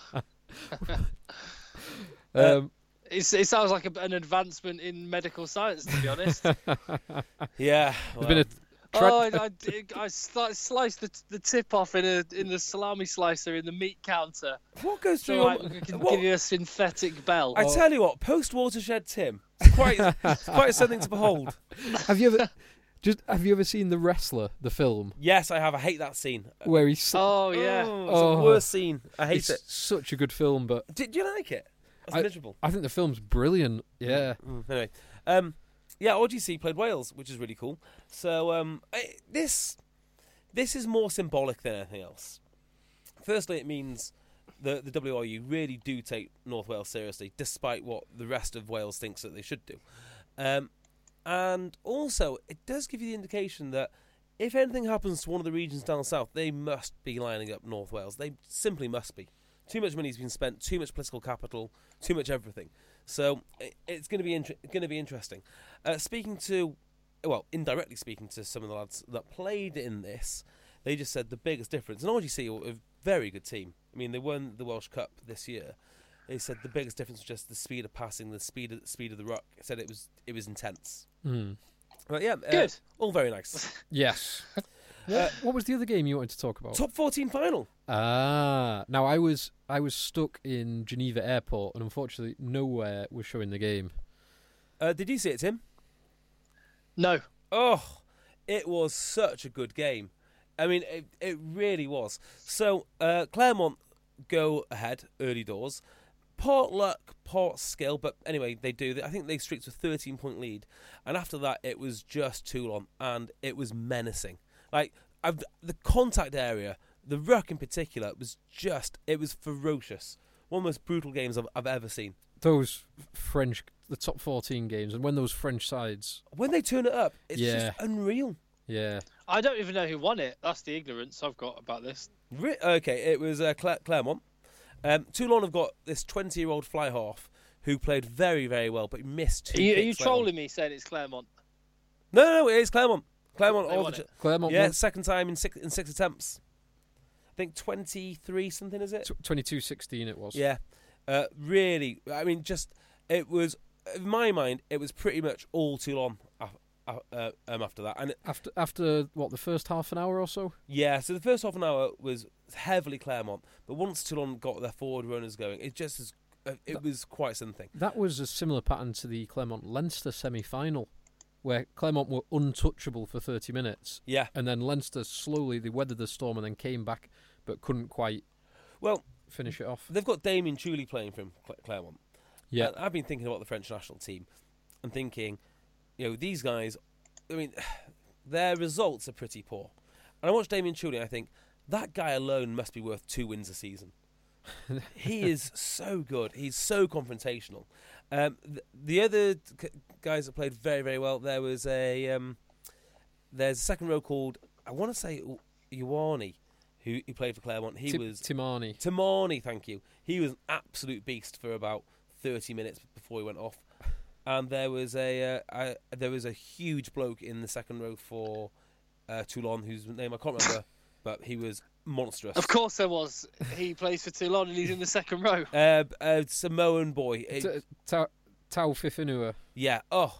Yeah. It sounds like an advancement in medical science, to be honest. Yeah. There's been I sliced the tip off in the salami slicer in the meat counter. What goes through? So I can give you a synthetic bell. I tell you what, post Watershed Tim, it's quite something to behold. Have you ever seen The Wrestler, the film? Yes, I have. I hate that scene. Where he's yeah. It's the worst scene. I hate it. Such a good film, but Did you like it? That's miserable. I think the film's brilliant. Yeah. Anyway, RGC played Wales, which is really cool. So this is more symbolic than anything else. Firstly, it means the WRU really do take North Wales seriously, despite what the rest of Wales thinks that they should do. And also, it does give you the indication that if anything happens to one of the regions down south, they must be lining up North Wales. They simply must be. Too much money's been spent, too much political capital, too much everything. So it's going to be interesting. Indirectly speaking to some of the lads that played in this, they just said the biggest difference. And RGC are a very good team. I mean, they won the Welsh Cup this year. They said the biggest difference was just the speed of passing, the speed of the ruck. They said it was intense. But yeah, good. All very nice. Yes. What was the other game you wanted to talk about? Top 14 final. Now I was stuck in Geneva Airport, and unfortunately nowhere was showing the game. Did you see it, Tim? No. Oh, it was such a good game. I mean, it really was. So Claremont go ahead early doors. Part luck, part skill, but anyway, they do. I think they streaked a 13-point lead, and after that, it was just Toulon, and it was menacing. Like the contact area, the ruck in particular, it was ferocious. One of the most brutal games I've ever seen. Those the top 14 games, and when those French sides, when they turn it up, it's just unreal. Yeah. I don't even know who won it. That's the ignorance I've got about this. Okay, it was Claremont. Toulon have got this 20-year-old fly half who played very, very well, but he missed two. Are you trolling me saying it's Claremont? No, it is Claremont. Claremont yeah, won. second time in six attempts. I think 23 something, is it? 22-16 it was. Yeah. Really, I mean, it was, in my mind, it was pretty much all Toulon after that. And after what, the first half an hour or so? Yeah, so the first half an hour was heavily Claremont, but once Toulon got their forward runners going, it was quite something. That was a similar pattern to the Claremont-Leinster semi-final, where Claremont were untouchable for 30 minutes. Yeah. And then Leinster slowly, they weathered the storm and then came back, but couldn't quite finish it off. They've got Damien Chuli playing from Claremont. Yeah. And I've been thinking about the French national team and thinking, these guys, I mean, their results are pretty poor. And I watch Damien Chuli and I think, that guy alone must be worth 2 wins a season. He is so good. He's so confrontational. The other guys that played very, very well, there's a second row called, I want to say Ioane, who played for Claremont. Timani, thank you. He was an absolute beast for about 30 minutes before he went off. And there was a huge bloke in the second row for Toulon, whose name I can't remember, but he was monstrous. Of course there was. He plays for Toulon and he's in the second row. Samoan boy. Tau Fifinua. Yeah. Oh,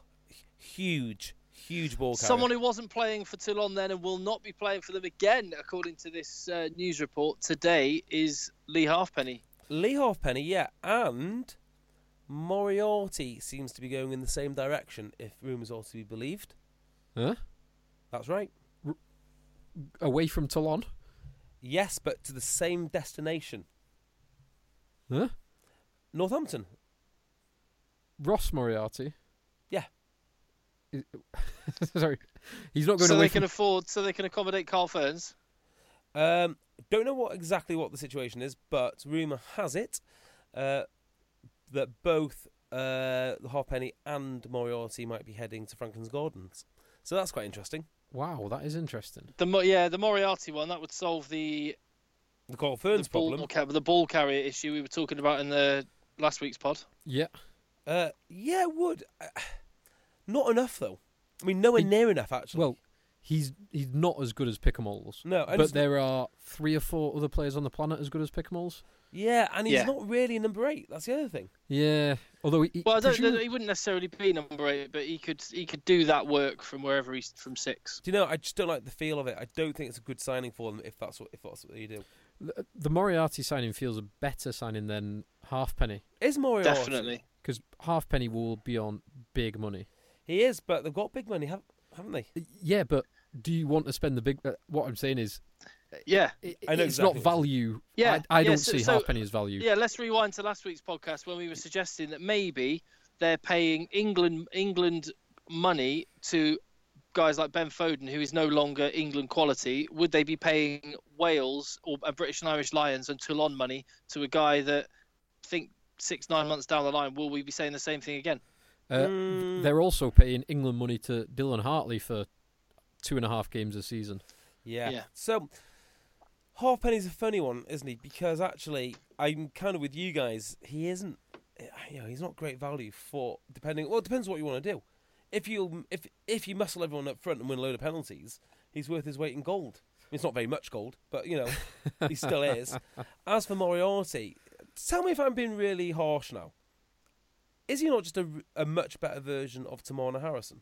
huge ball carrier. Someone who wasn't playing for Toulon then and will not be playing for them again, according to this news report today, is Lee Halfpenny. Lee Halfpenny, yeah. And Moriarty seems to be going in the same direction, if rumours are to be believed. Huh? That's right. Away from Toulon? Yes, but to the same destination. Huh? Northampton. Ross Moriarty. Yeah. Sorry, he's not going So away they from... can afford, so they can accommodate Carl Ferns. Don't know exactly what the situation is, but rumour has it that both the Halfpenny and Moriarty might be heading to Franklin's Gardens. So that's quite interesting. Wow, that is interesting. The Moriarty one, that would solve the Carl Ferns problem. the ball carrier issue we were talking about in the last week's pod. Yeah. Yeah, it would. Not enough, though. I mean, nowhere near enough, actually. Well, he's not as good as Pickamoles. No, but there are 3 or 4 other players on the planet as good as Pickamoles. Yeah, and he's not really number 8. That's the other thing. Yeah, although he wouldn't necessarily be number 8, but he could do that work from wherever he's from 6. Do you know? I just don't like the feel of it. I don't think it's a good signing for them if that's what you do. The Moriarty signing feels a better signing than Halfpenny. Is Moriarty? Definitely, because Halfpenny will be on big money. He is, but they've got big money, haven't they? Yeah, but do you want to spend the big? What I'm saying is, yeah, I know it's exactly not value. Yeah, I don't see Halfpenny as value. Yeah, let's rewind to last week's podcast when we were suggesting that maybe they're paying England money to guys like Ben Foden, who is no longer England quality. Would they be paying Wales or British and Irish Lions and Toulon money to a guy that I think 6-9 months down the line, will we be saying the same thing again? They're also paying England money to Dylan Hartley for 2.5 games a season. Yeah. So Halfpenny's a funny one, isn't he? Because actually, I'm kind of with you guys. He isn't. He's not great value for depending. Well, it depends what you want to do. If you muscle everyone up front and win a load of penalties, he's worth his weight in gold. It's not very much gold, but he still is. As for Moriarty, tell me if I'm being really harsh now. Is he not just a much better version of Tamana Harrison?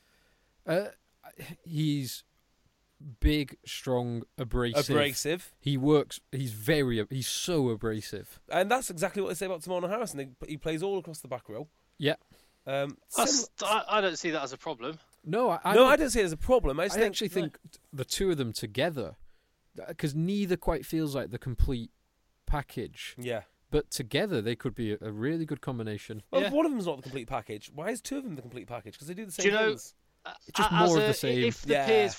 He's big, strong, abrasive. He works. He's so abrasive. And that's exactly what they say about Tamana Harrison. He plays all across the back row. Yeah. I don't see that as a problem. No, I don't see it as a problem. I actually think the two of them together, because neither quite feels like the complete package. Yeah. But together, they could be a really good combination. Well, if one of them's not the complete package, why is 2 of them the complete package? Because they do the same things. Just more of the same. If the Piers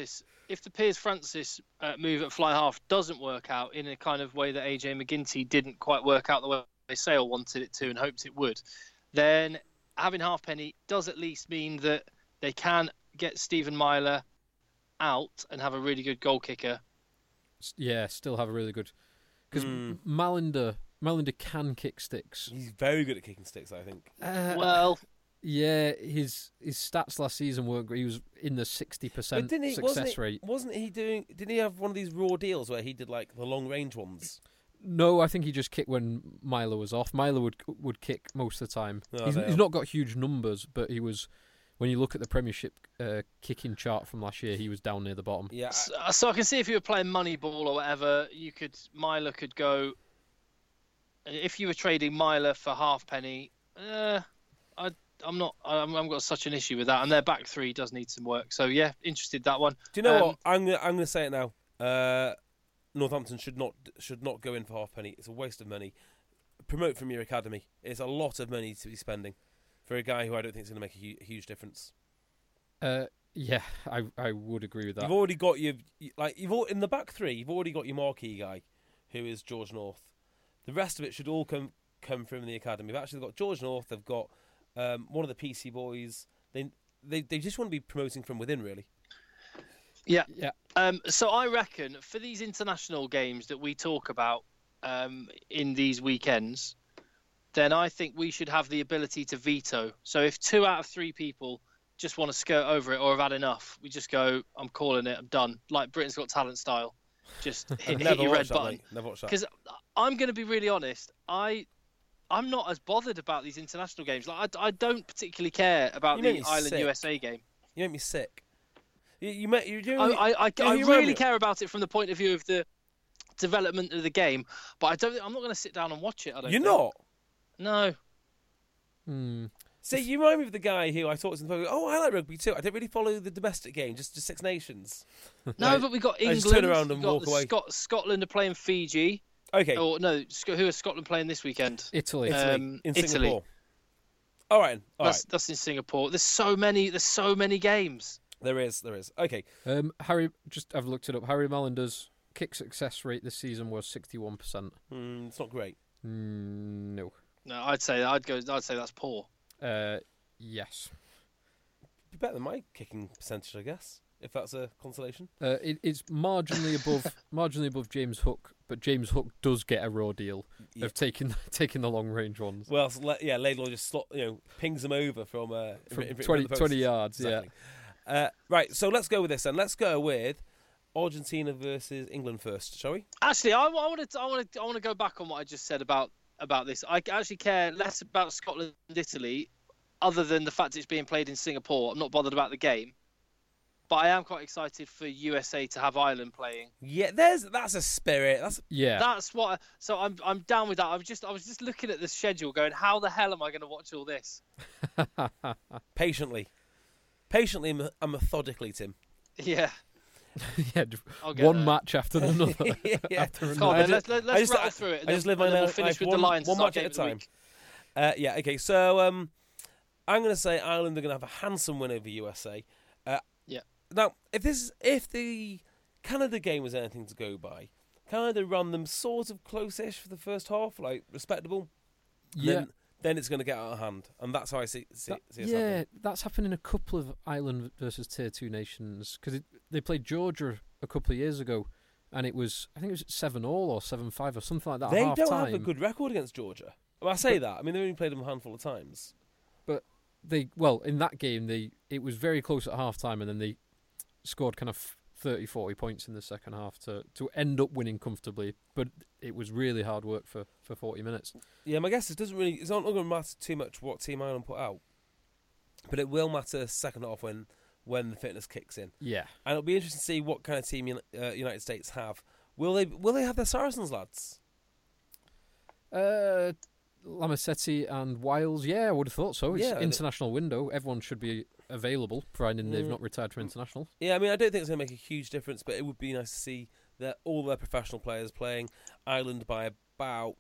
Francis move at fly half doesn't work out in a kind of way that AJ McGinty didn't quite work out the way Sale wanted it to and hoped it would, then having Halfpenny does at least mean that they can get Stephen Myler out and have a really good goal kicker. Yeah, still have a really good... Because Malander can kick sticks. He's very good at kicking sticks, I think. Yeah, his stats last season were he was in the 60% success rate. Didn't he have one of these raw deals where he did like the long range ones? No, I think he just kicked when Myler was off. Myler would kick most of the time. He's not got huge numbers, but he was. When you look at the Premiership kicking chart from last year, he was down near the bottom. Yeah. So I can see if you were playing Moneyball or whatever, Myler could go. If you were trading Myler for Halfpenny, I've got such an issue with that, and their back 3 does need some work. So yeah, interested that one. Do you know what? I'm gonna say it now. Northampton should not go in for Halfpenny. It's a waste of money. Promote from your academy. It's a lot of money to be spending for a guy who I don't think is going to make a huge difference. Yeah, I would agree with that. You've already got in the back 3. You've already got your marquee guy, who is George North. The rest of it should all come from the academy. They've actually got George North. They've got one of the PC boys. They just want to be promoting from within, really. Yeah. So I reckon for these international games that we talk about in these weekends, then I think we should have the ability to veto. So if 2 out of 3 people just want to skirt over it or have had enough, we just go, I'm calling it, I'm done. Like Britain's Got Talent style. Just hit your red button. Never watched that. Because I'm going to be really honest, I'm not as bothered about these international games. Like I don't particularly care about the Ireland USA game. You make me sick. I really care about it from the point of view of the development of the game, but I'm not going to sit down and watch it. You're not? No. See, you remind me of the guy who I talked to. Oh, I like rugby too. I don't really follow the domestic game, just Six Nations. No, but we got England. just turn around and we got walk away. Scotland are playing Fiji. Okay. Or no, who are Scotland playing this weekend? Italy. In Italy. Singapore. All right. That's in Singapore. There's so many games. There is. Okay. I've looked it up. Harry Malinder's kick success rate this season was 61%. It's not great. No. No, I'd say that's poor. Yes. Be better than my kicking percentage, I guess, if that's a consolation. It's marginally above James Hook, but James Hook does get a raw deal of taking the long range ones. Well, Laidlaw just pings them over from 20 yards. Exactly. Yeah. Right. So let's go with this then. Let's go with Argentina versus England first, shall we? Actually, I want to go back on what I just said about this. I actually care less about Scotland and Italy, other than the fact it's being played in Singapore. I'm not bothered about the game, but I am quite excited for USA to have Ireland playing. Yeah, that's a spirit. That's what. So I'm down with that. I was just looking at the schedule, going, how the hell am I going to watch all this? Patiently and methodically, Tim. Yeah. Yeah, one match after another. Yeah. Let's rattle through it. I just live my life. We'll finish with the Lions. One match at a time. Yeah. Okay. So I'm going to say Ireland are going to have a handsome win over USA. Yeah. Now, if the Canada game was anything to go by, Canada run them sort of close-ish for the first half, like respectable. Yeah. Then it's going to get out of hand, and that's how I see us Yeah, happening. that's happened in a couple of Ireland versus Tier 2 nations, because they played Georgia a couple of years ago, and I think it was 7-7 or 7-5 or something like that. They at don't half-time. have a good record against Georgia. Well, I say that. I mean, they've only played them a handful of times. But in that game, it was very close at half-time, and then they scored kind of 30, 40 points in the second half to end up winning comfortably. But it was really hard work for 40 minutes. Yeah, my guess it's not going to matter too much what Team Ireland put out, but it will matter second half when the fitness kicks in. Yeah, and it'll be interesting to see what kind of team United States have. Will they have their Saracens lads? Lamasetti and Wiles, yeah, I would have thought so. It's international window. Everyone should be available, providing they've not retired from international. Yeah, I mean, I don't think it's going to make a huge difference, but it would be nice to see that all their professional players playing. Ireland by about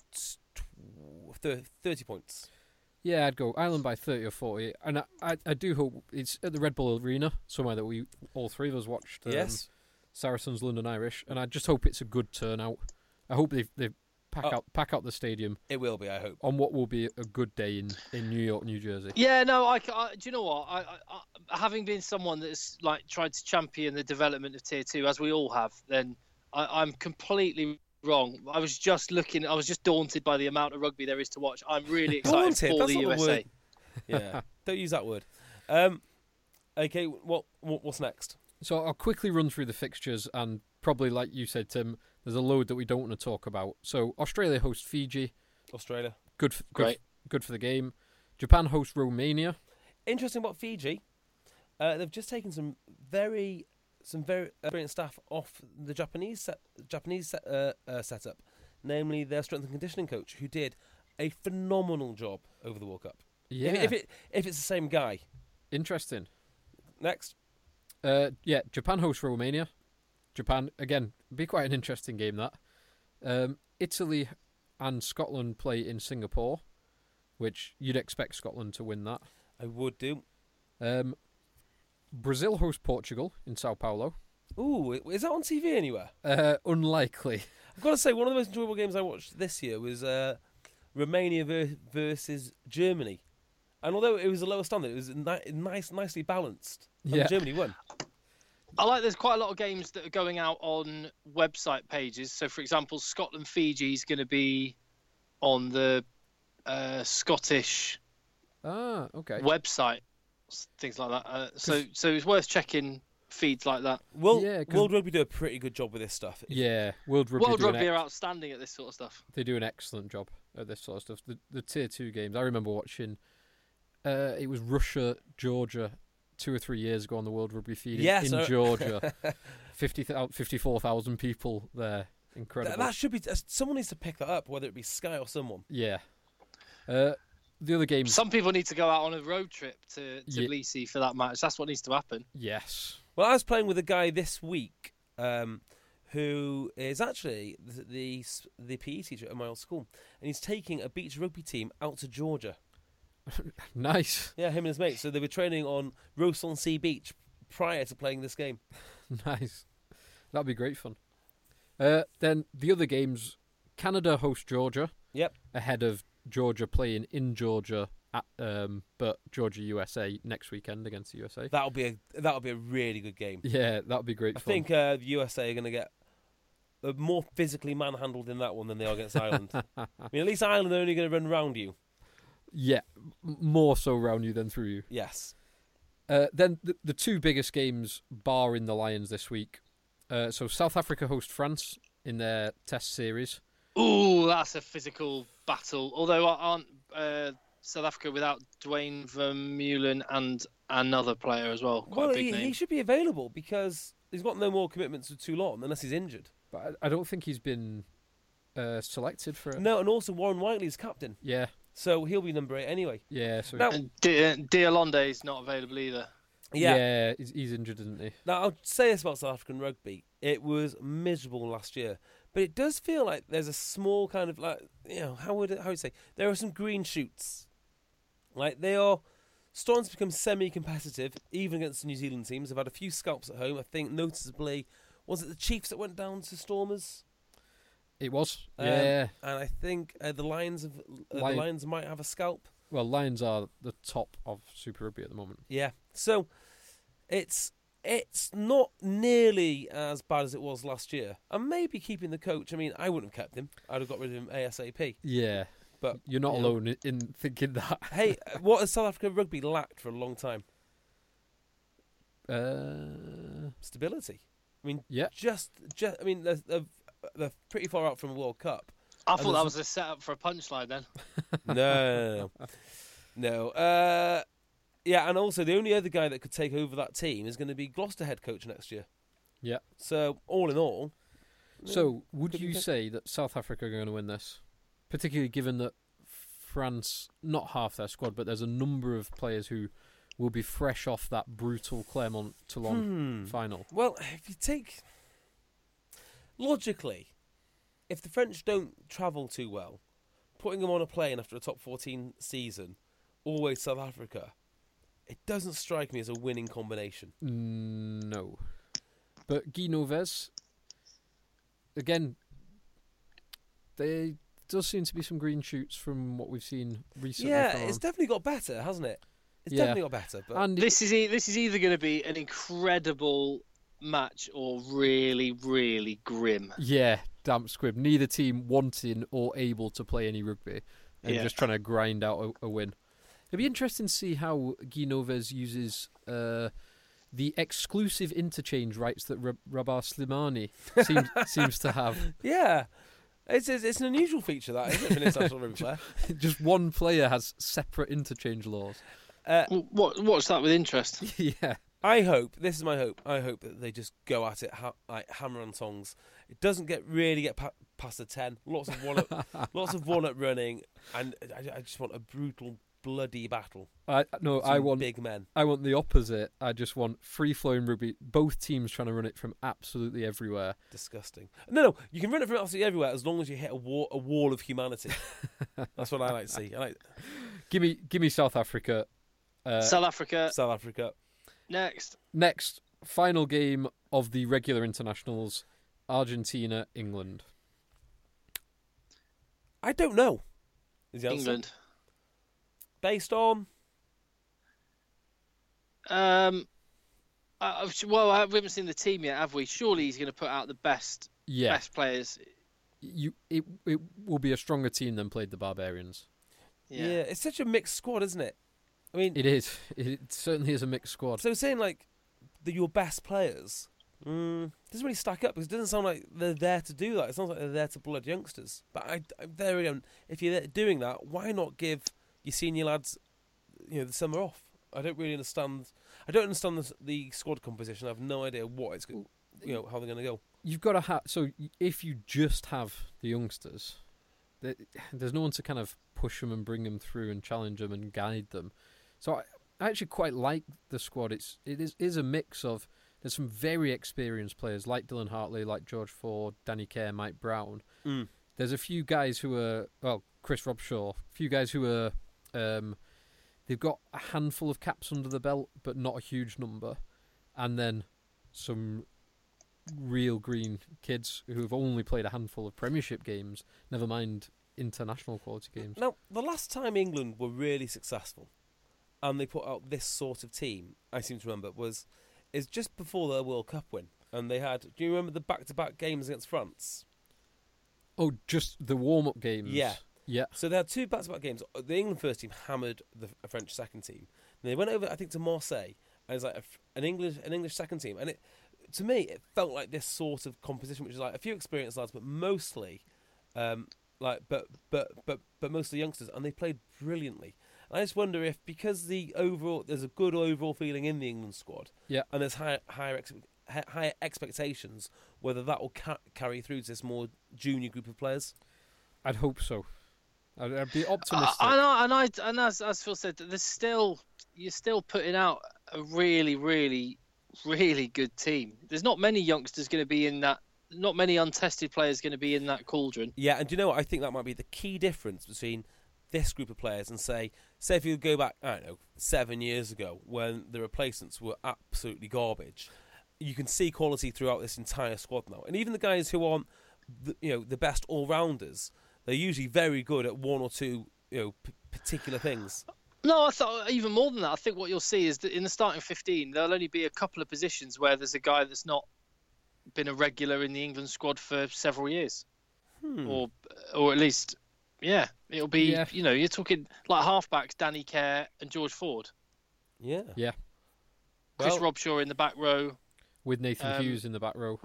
30 points. Yeah, I'd go Ireland by 30 or 40. And I do hope it's at the Red Bull Arena, somewhere that we all three of us watched. Yes. Saracens, London Irish. And I just hope it's a good turnout. I hope they pack out the stadium. It will be, I hope. On what will be a good day in New York, New Jersey. Yeah, no, do you know what? I having been someone that's tried to champion the development of Tier 2, as we all have, then I'm completely wrong. I was just daunted by the amount of rugby there is to watch. I'm really excited for the USA. Yeah, don't use that word. Okay, what's next? So I'll quickly run through the fixtures, and probably like you said, Tim, there's a load that we don't want to talk about. So Australia hosts Fiji. Australia. Good for the game. Japan hosts Romania. Interesting about Fiji. They've just taken some very brilliant staff off the Japanese setup, namely their strength and conditioning coach, who did a phenomenal job over the World Cup. Yeah. If it's the same guy. Interesting. Next. Japan hosts Romania. Japan, again, be quite an interesting game, that. Italy and Scotland play in Singapore, which you'd expect Scotland to win that. I would do. Brazil hosts Portugal in Sao Paulo. Ooh, is that on TV anywhere? Unlikely. I've got to say, one of the most enjoyable games I watched this year was Romania versus Germany. And although it was a lower standard, it was nicely balanced. And Germany won. I like there's quite a lot of games that are going out on website pages. So, for example, Scotland-Fiji is going to be on the Scottish website, things like that. So it's worth checking feeds like that. World Rugby do a pretty good job with this stuff. Yeah, World Rugby are outstanding at this sort of stuff. They do an excellent job at this sort of stuff. The Tier 2 games, I remember watching, it was Russia-Georgia 2 or 3 years ago on the World Rugby feed in Georgia. 54,000 people there. Incredible. That should be. Someone needs to pick that up, whether it be Sky or someone. Yeah. the other games. Some people need to go out on a road trip to Yeah. Tbilisi for that match. That's what needs to happen. Yes. Well, I was playing with a guy this week who is actually the PE teacher at my old school, and he's taking a beach rugby team out to Georgia. Nice. Yeah, him and his mates. So they were training on Ross-on-Sea Beach prior to playing this game. Nice. That'd be great fun. Then the other games, Canada host Georgia. Yep. Ahead of Georgia playing in Georgia, but Georgia USA next weekend against the USA. That'll be a really good game. Yeah, that'd be great I fun. think the USA are going to get more physically manhandled in that one than they are against Ireland. I mean, at least Ireland are only going to run round you. Yeah, more so around you than through you. Yes. Then the two biggest games, bar in the Lions this week. So South Africa host France in their Test series. Ooh, that's a physical battle. Although aren't South Africa without Dwayne Vermeulen and another player as well? Quite a big name. He should be available because he's got no more commitments for too long unless he's injured. But I don't think he's been selected for it. No, and also Warren Whiteley's captain, Yeah, so he'll be number 8 anyway. yeah. So Now- And Diolonde's not available either. yeah, he's injured, isn't he? Now, I'll say this about South African rugby. It was miserable last year. But it does feel like there's a small kind of, like, you know, how would you say? There are some green shoots. Like, they are starting to become semi-competitive, even against the New Zealand teams. They've had a few scalps at home. I think noticeably, was it the Chiefs that went down to Stormers? It was. Yeah. And I think the Lions might have a scalp. Well, Lions are the top of Super Rugby at the moment. Yeah. So it's not nearly as bad as it was last year. And maybe keeping the coach. I mean, I wouldn't have kept him. I'd have got rid of him ASAP. Yeah, But you're not you know, alone in thinking that. Hey, what has South Africa rugby lacked for a long time? Stability. I mean, Yeah. just I mean, they're pretty far out from a World Cup. I thought that was a setup for a punchline then. No. Yeah, and also the only other guy that could take over that team is going to be Gloucester head coach next year. Yeah. So all in all, So, would could be you good. say that South Africa are going to win this? Particularly given that France, not half their squad, but there's a number of players who will be fresh off that brutal Clermont-Toulon final. Well, if you take logically, if the French don't travel too well, putting them on a plane after a top 14 season, always South Africa, it doesn't strike me as a winning combination. No. But Guy Noves, again, there does seem to be some green shoots from what we've seen recently. Yeah, from it's him. definitely got better, hasn't it? It's Yeah. definitely got better. But And This is either going to be an incredible match or really, really grim. yeah, damp squib. Neither team wanting or able to play any rugby and Yeah. just trying to grind out a win. It'd be interesting to see how Guy Noves uses the exclusive interchange rights that Rabah Slimani seems to have. yeah, it's an unusual feature, that, isn't it, for an international rugby player? Just one player has separate interchange laws. Watch that with interest. Yeah. I hope, this is my hope, that they just go at it like hammer and tongs. It doesn't really get past the 10. Lots of walnut running, and I just want a brutal, bloody battle. I Some want big men. I want the opposite. I just want free-flowing rugby. Both teams trying to run it from absolutely everywhere. Disgusting. No, you can run it from absolutely everywhere as long as you hit a wall of humanity. That's what I like to see. Give me South Africa. South Africa South Africa. next. Next, final game of the regular internationals, Argentina, England. I don't know. Is the answer. England. Based on? Well, we haven't seen the team yet, have we? Surely he's going to put out the best players. It will be a stronger team than played the Barbarians. Yeah, it's such a mixed squad, isn't it? I mean, It is. It certainly is a mixed squad. so saying like your best players doesn't really stack up because it doesn't sound like they're there to do that. It sounds like they're there to blood youngsters. But I there again, if you're doing that, why not give your senior lads, the summer off? I don't really understand. I don't understand the squad composition. I have no idea what it's how they're going to go. You've got to have. So if you just have the youngsters, there's no one to kind of push them and bring them through and challenge them and guide them. So I actually quite like the squad. It is a mix of, there's some very experienced players like Dylan Hartley, like George Ford, Danny Kerr, Mike Brown. There's a few guys who are, Chris Robshaw, a few guys who are, they've got a handful of caps under the belt, but not a huge number. And then some real green kids who have only played a handful of Premiership games, never mind international quality games. Now, the last time England were really successful and they put out this sort of team, I seem to remember, is just before their World Cup win. And they had, do you remember the back-to-back games against France? Oh, just the warm-up games? Yeah. Yeah. So they had 2 back-to-back games. The England first team hammered the French second team. And they went over, I think, to Marseille. And it was like an English second team. And to me, it felt like this sort of composition, which is like a few experienced lads, but mostly, but mostly youngsters. And they played brilliantly. And I just wonder if, because there's a good overall feeling in the England squad, yeah, and there's higher expectations, whether that will carry through to this more junior group of players. I'd hope so. I'd be optimistic. And as Phil said, you're still putting out a really, really, really good team. There's not many youngsters going to be in that. Not many untested players going to be in that cauldron. Yeah, and do you know what? I think that might be the key difference between this group of players and say if you go back, I don't know, 7 years ago when the replacements were absolutely garbage. You can see quality throughout this entire squad now, and even the guys who aren't, the best all-rounders, they're usually very good at one or two, particular things. No, I thought even more than that. I think what you'll see is that in the starting 15, there'll only be a couple of positions where there's a guy that's not been a regular in the England squad for several years, or at least, yeah, it'll be. Yeah. You're talking like halfbacks, Danny Kerr and George Ford. Yeah. Chris Robshaw in the back row. With Nathan Hughes in the back row.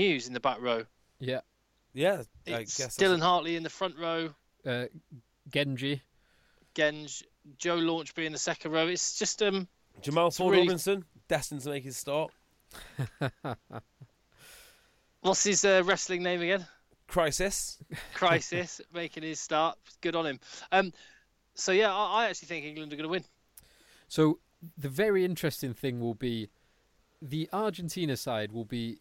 Yeah. Yeah. It's Dylan Hartley in the front row. Genge, Joe Launchbury in the second row. It's just Jamal Ford-Robinson, destined to make his start. What's his wrestling name again? Crisis, making his start. Good on him. So yeah, I actually think England are going to win. So the very interesting thing will be the Argentina side will be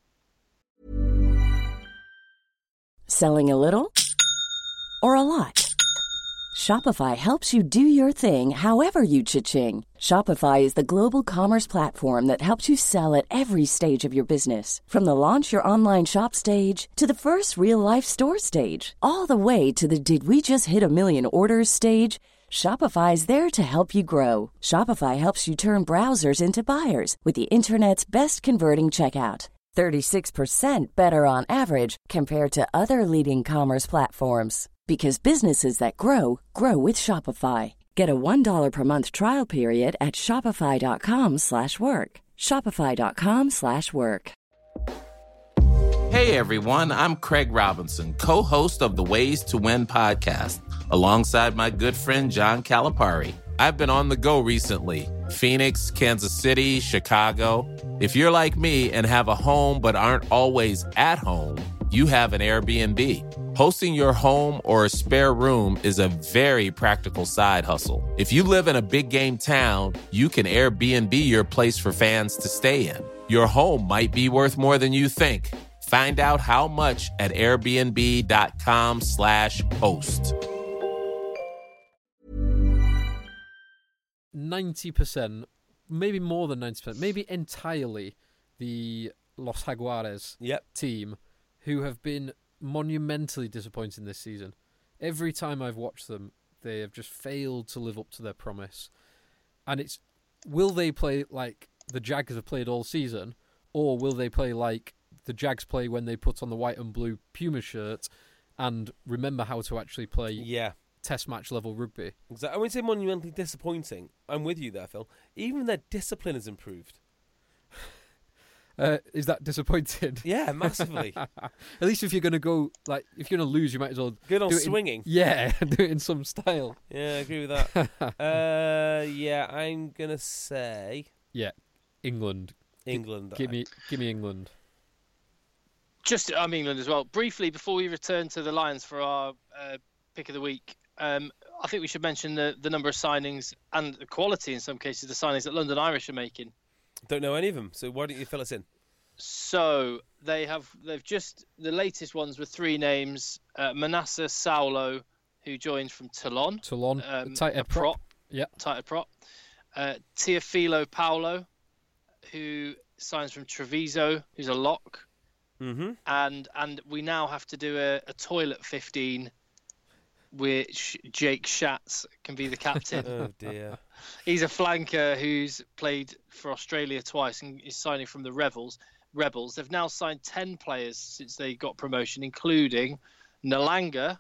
selling a little or a lot. Shopify helps you do your thing however you cha-ching. Shopify is the global commerce platform that helps you sell at every stage of your business. From the launch your online shop stage to the first real-life store stage, all the way to the did we just hit a million orders stage. Shopify is there to help you grow. Shopify helps you turn browsers into buyers with the internet's best converting checkout. 36% better on average compared to other leading commerce platforms. Because businesses that grow with Shopify. Get a $1 per month trial period at shopify.com/work. Shopify.com/work. Hey everyone, I'm Craig Robinson, co-host of the Ways to Win podcast, alongside my good friend John Calipari. I've been on the go recently. Phoenix, Kansas City, Chicago. If you're like me and have a home but aren't always at home, you have an Airbnb. Hosting your home or a spare room is a very practical side hustle. If you live in a big game town, you can Airbnb your place for fans to stay in. Your home might be worth more than you think. Find out how much at airbnb.com/host. 90%, maybe more than 90%, maybe entirely the Los Jaguares team who have been monumentally disappointing this season. Every time I've watched them, they have just failed to live up to their promise. And it's, will they play like the Jags have played all season, or will they play like the Jags play when they put on the white and blue Puma shirt and remember how to actually play test match level rugby? Exactly. When you say monumentally disappointing, I'm with you there, Phil. Even their discipline has improved. Is that disappointing? Yeah, massively. At least if you're going to go, like, if you're going to lose, you might as well good on swinging. Do it in some style. Yeah, I agree with that. I'm going to say... Yeah, England. England. Give me England. Just England as well. Briefly, before we return to the Lions for our pick of the week, I think we should mention the number of signings and the quality, in some cases, the signings that London Irish are making. Don't know any of them, so why don't you fill us in? So they've just, the latest ones were 3 names: Manasseh Saulo, who joined from Toulon, tight head prop. Yeah, tight head prop. Teofilo Paulo, who signs from Treviso, who's a lock. Mm-hmm. And we now have to do a toilet 15, which Jake Schatz can be the captain. Oh dear. He's a flanker who's played for Australia twice and is signing from the Rebels. They've now signed 10 players since they got promotion, including Nalanga.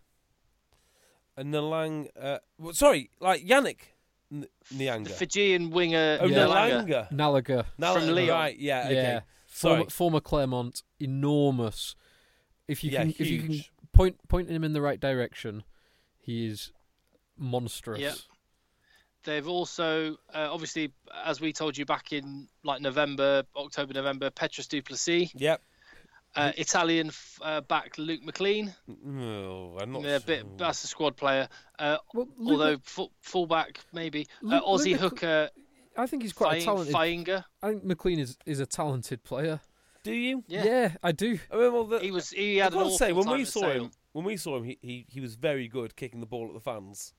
Like Yannick Nyanga. The Fijian winger. Oh, Nalanga. Nalaga. From Lyon. Right, yeah, okay. Yeah. Former Clermont, enormous. If you can point him in the right direction, he is monstrous. Yeah. They've also, obviously, as we told you back in October, November, Petrus Duplessis. Yep. Italian back Luke McLean. No, I'm not. That's a squad player. Although fullback maybe. Aussie hooker. I think he's quite a talented. Fainga. I think McLean is a talented player. Do you? Yeah, I do. I mean, he had an awful time when we saw him, he was very good kicking the ball at the fans.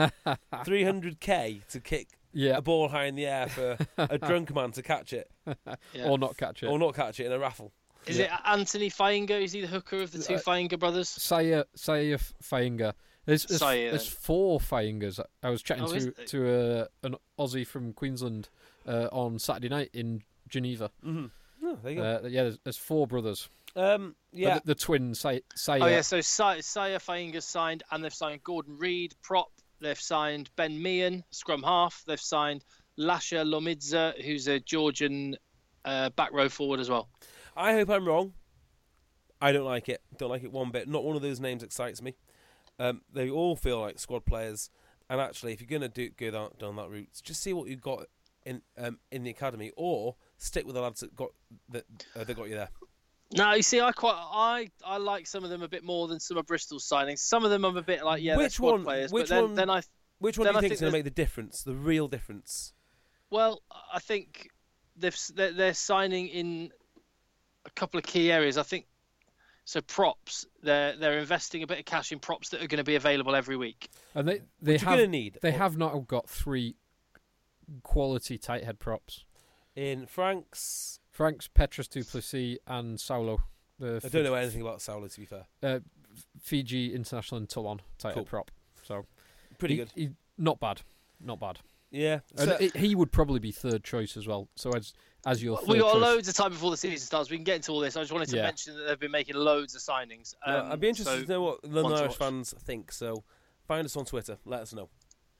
300k to kick a ball high in the air for a drunk man to catch it, or not catch it, in a raffle. Is it Anthony Fainga? Is he the hooker of the 2 Fainga brothers? Saya Fainga. There's 4 Faingas. I was chatting to an Aussie from Queensland on Saturday night in Geneva. Mm-hmm. Oh, there you go. There's 4 brothers. Yeah. The twins, Saya. Oh, yeah, so Saya Fainga's signed, and they've signed Gordon Reid, prop. They've signed Ben Meehan, scrum half. They've signed Lasha Lomidze, who's a Georgian back row forward as well. I hope I'm wrong. I don't like it. Don't like it one bit. Not one of those names excites me. They all feel like squad players, and actually, if you're going to go down that route, just see what you've got in the academy, or stick with the lads that got you there. No, you see, I like some of them a bit more than some of Bristol's signings. Some of them I'm a bit like, they're squad players. Which one do you think is going to make the difference? The real difference? Well, I think they're signing in a couple of key areas. I think so. Props. They're investing a bit of cash in props that are going to be available every week. And they have not got 3 quality tight head props in Franks, Petrus Duplessis, and Saulo. I don't know anything about Saulo, to be fair. Fiji international and Toulon tight head prop. So pretty good. Not bad. Yeah, and he would probably be 3rd choice as well. So as your third we got choice, loads of time before the season starts. We can get into all this. I just wanted to mention that they've been making loads of signings. I'd be interested to know what London Irish fans think. So find us on Twitter. Let us know.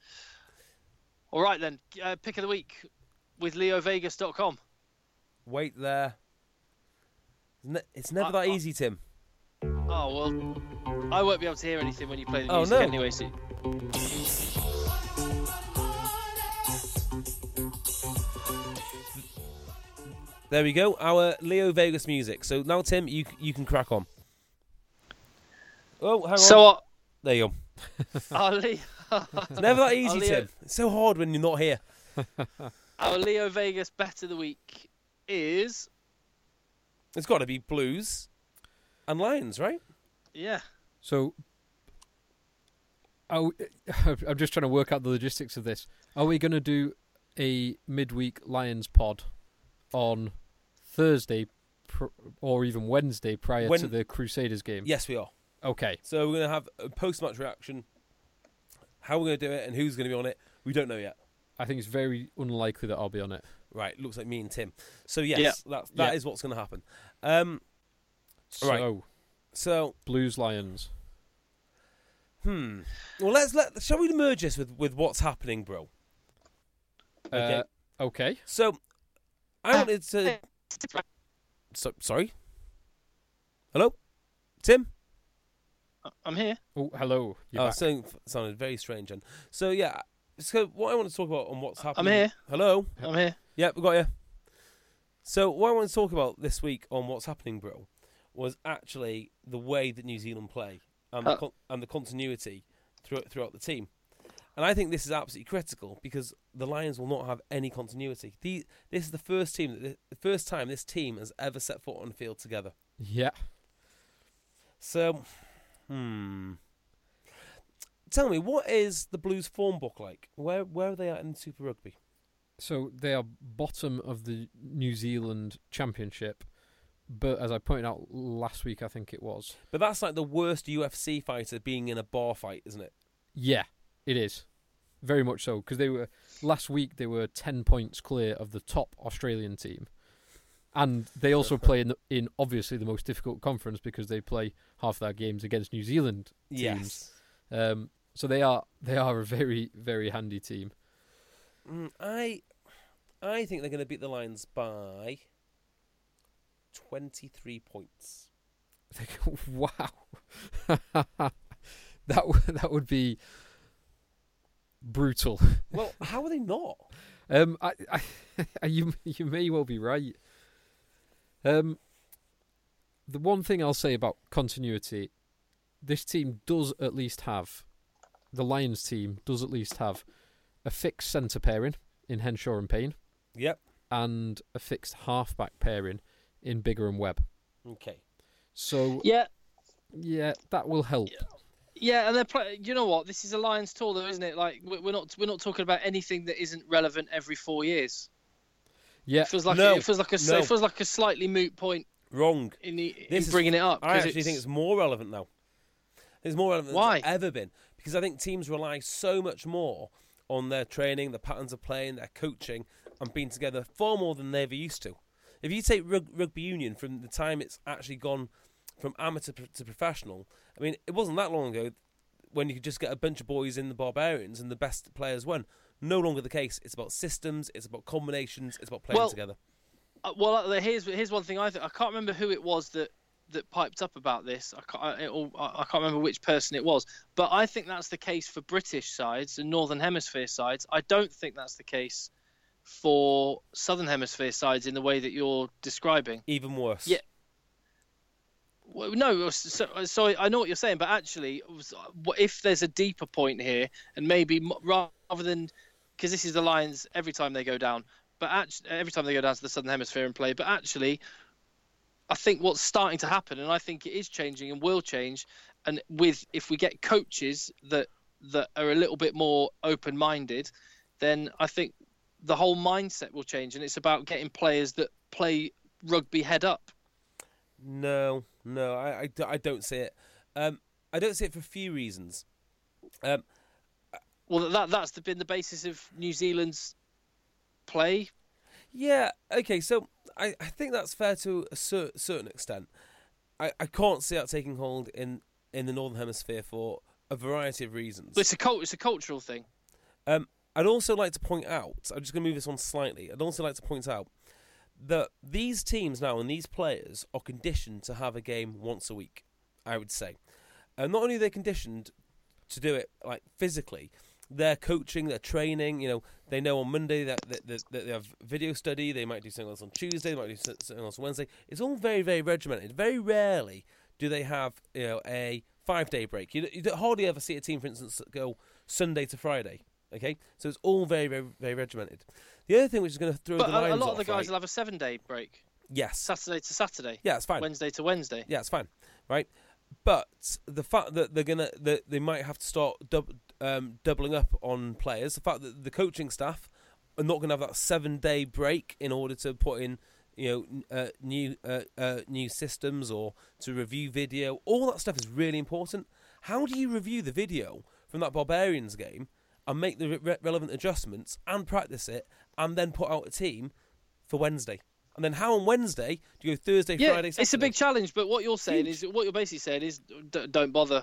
All right then, pick of the week with LeoVegas.com. Wait there. It's never that easy, Tim. Oh well, I won't be able to hear anything when you play the music anyway. So. There we go, our Leo Vegas music. So now, Tim, you can crack on. Oh, hang on. So there you go. It's never that easy, Tim. It's so hard when you're not here. Our Leo Vegas bet of the week is... It's got to be Blues and Lions, right? Yeah. So, I'm just trying to work out the logistics of this. Are we going to do a midweek Lions pod on Thursday or even Wednesday prior to the Crusaders game? Yes, we are. Okay. So we're going to have a post-match reaction. How we're going to do it and who's going to be on it, we don't know yet. I think it's very unlikely that I'll be on it. Right, looks like me and Tim. So yes, that is what's going to happen. Right. So Blues Lions. Well, shall we merge this with what's happening, bro? Okay. Okay. So I wanted to. Sorry. Hello, Tim. I'm here. Oh, hello. Sounded very strange. And so yeah. So what I want to talk about on what's happening. I'm here. Hello. I'm here. Yep, we got you. So what I want to talk about this week on what's happening, bro, was actually the way that New Zealand play and the continuity throughout the team. And I think this is absolutely critical because the Lions will not have any continuity. This is the first time this team has ever set foot on the field together. Yeah. So, tell me, what is the Blues form book like? Where are they at in Super Rugby? So they are bottom of the New Zealand Championship, but as I pointed out last week, I think it was. But that's like the worst UFC fighter being in a bar fight, isn't it? Yeah, it is. Very much so, because last week they were 10 points clear of the top Australian team. And they also play in obviously the most difficult conference because they play half their games against New Zealand teams. Yes. So they are a very, very handy team. I think they're going to beat the Lions by 23 points. Wow. That would be brutal. Well, how are they not? You may well be right. The one thing I'll say about continuity, this team does at least have, the Lions team does at least have a fixed centre pairing in Henshaw and Payne. Yep. And a fixed half-back pairing in Bigger and Webb. Okay. So yeah, that will help. Yeah, and they're you know what? This is a Lions tour, though, isn't it? Like we're not talking about anything that isn't relevant every 4 years. Yeah, it feels like a slightly moot point. Wrong. In bringing it up. I actually think it's more relevant now. It's more relevant than it's ever been because I think teams rely so much more on their training, the patterns of playing, their coaching, and being together far more than they ever used to. If you take rugby union from the time it's actually gone from amateur to professional, I mean, it wasn't that long ago when you could just get a bunch of boys in the Barbarians and the best players won. No longer the case. It's about systems, it's about combinations, it's about playing together. Here's one thing I can't remember who it was that piped up about this. I can't remember which person it was, but I think that's the case for British sides and Northern Hemisphere sides. I don't think that's the case for Southern Hemisphere sides in the way that you're describing. Even worse. Yeah. Well, no, so I know what you're saying, but actually, if there's a deeper point here, and maybe rather than, because this is the Lions every time they go down, but actually, every time they go down to the Southern Hemisphere and play, but actually, I think what's starting to happen, and I think it is changing and will change, and if we get coaches that are a little bit more open-minded, then I think the whole mindset will change, and it's about getting players that play rugby head up. No, I don't see it. I don't see it for a few reasons. Well, that's been the basis of New Zealand's play. Yeah, okay, so I think that's fair to a certain extent. I can't see that taking hold in the Northern Hemisphere for a variety of reasons. But it's a cultural thing. I'd also like to point out, I'm just going to move this on slightly, I'd also like to point out that these teams now and these players are conditioned to have a game once a week, I would say. And not only are they conditioned to do it like physically, their coaching, their training, they know on Monday that they have video study, they might do something else on Tuesday, they might do something else on Wednesday. It's all very, very regimented. Very rarely do they have a 5-day break. You hardly ever see a team, for instance, go Sunday to Friday. Okay, so it's all very, very, very regimented. The other thing which is going to throw the lines off, a lot of the guys will have a 7-day break. Yes. Saturday to Saturday. Yeah, it's fine. Wednesday to Wednesday. Yeah, it's fine. Right, but the fact that they might have to start doubling up on players, the fact that the coaching staff are not going to have that 7-day break in order to put in new systems or to review video, all that stuff is really important. How do you review the video from that Barbarians game and make the relevant adjustments and practice it and then put out a team for Wednesday? And then how on Wednesday do you go Thursday, Friday, Saturday? It's a big challenge, but what you're saying is, what you're basically saying is, don't bother.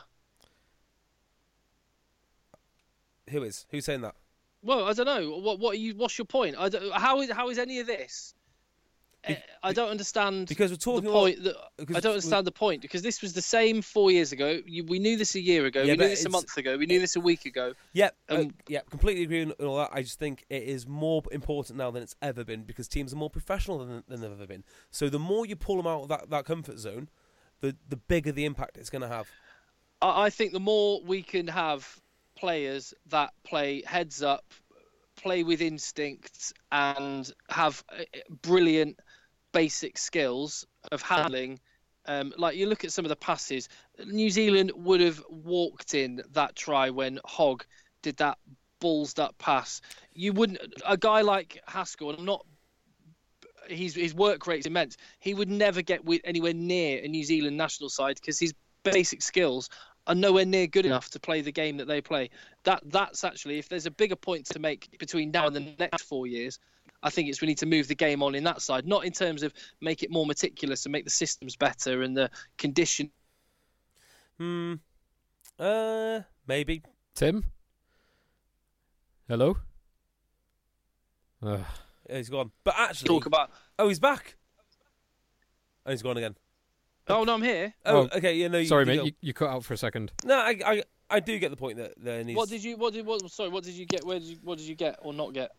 Who's saying that? Well, I don't know. What's your point? How is any of this? I don't understand. Because we're talking the point. I don't understand the point, because this was the same 4 years ago. We knew this a year ago. Yeah, we knew this a month ago. We knew this a week ago. Yeah, completely agree on all that. I just think it is more important now than it's ever been, because teams are more professional than they've ever been. So the more you pull them out of that comfort zone, the bigger the impact it's going to have. I think the more we can have players that play heads up, play with instinct, and have brilliant basic skills of handling. Like you look at some of the passes, New Zealand would have walked in that try when Hogg did that balls up pass. You wouldn't. A guy like Haskell, and I'm not. His work rate's immense. He would never get anywhere near a New Zealand national side because his basic skills are nowhere near good enough to play the game that they play. That's actually, if there's a bigger point to make between now and the next 4 years, I think it's we need to move the game on in that side, not in terms of make it more meticulous and make the systems better and the condition. Maybe. Tim? Hello? Yeah, he's gone. But actually... Talk about... Oh, he's back. Oh, he's gone again. Oh, no, I'm here. Oh, okay. Yeah, no. Sorry, mate. You cut out for a second. No, I do get the point that there needs. What did you get? What did you get or not get?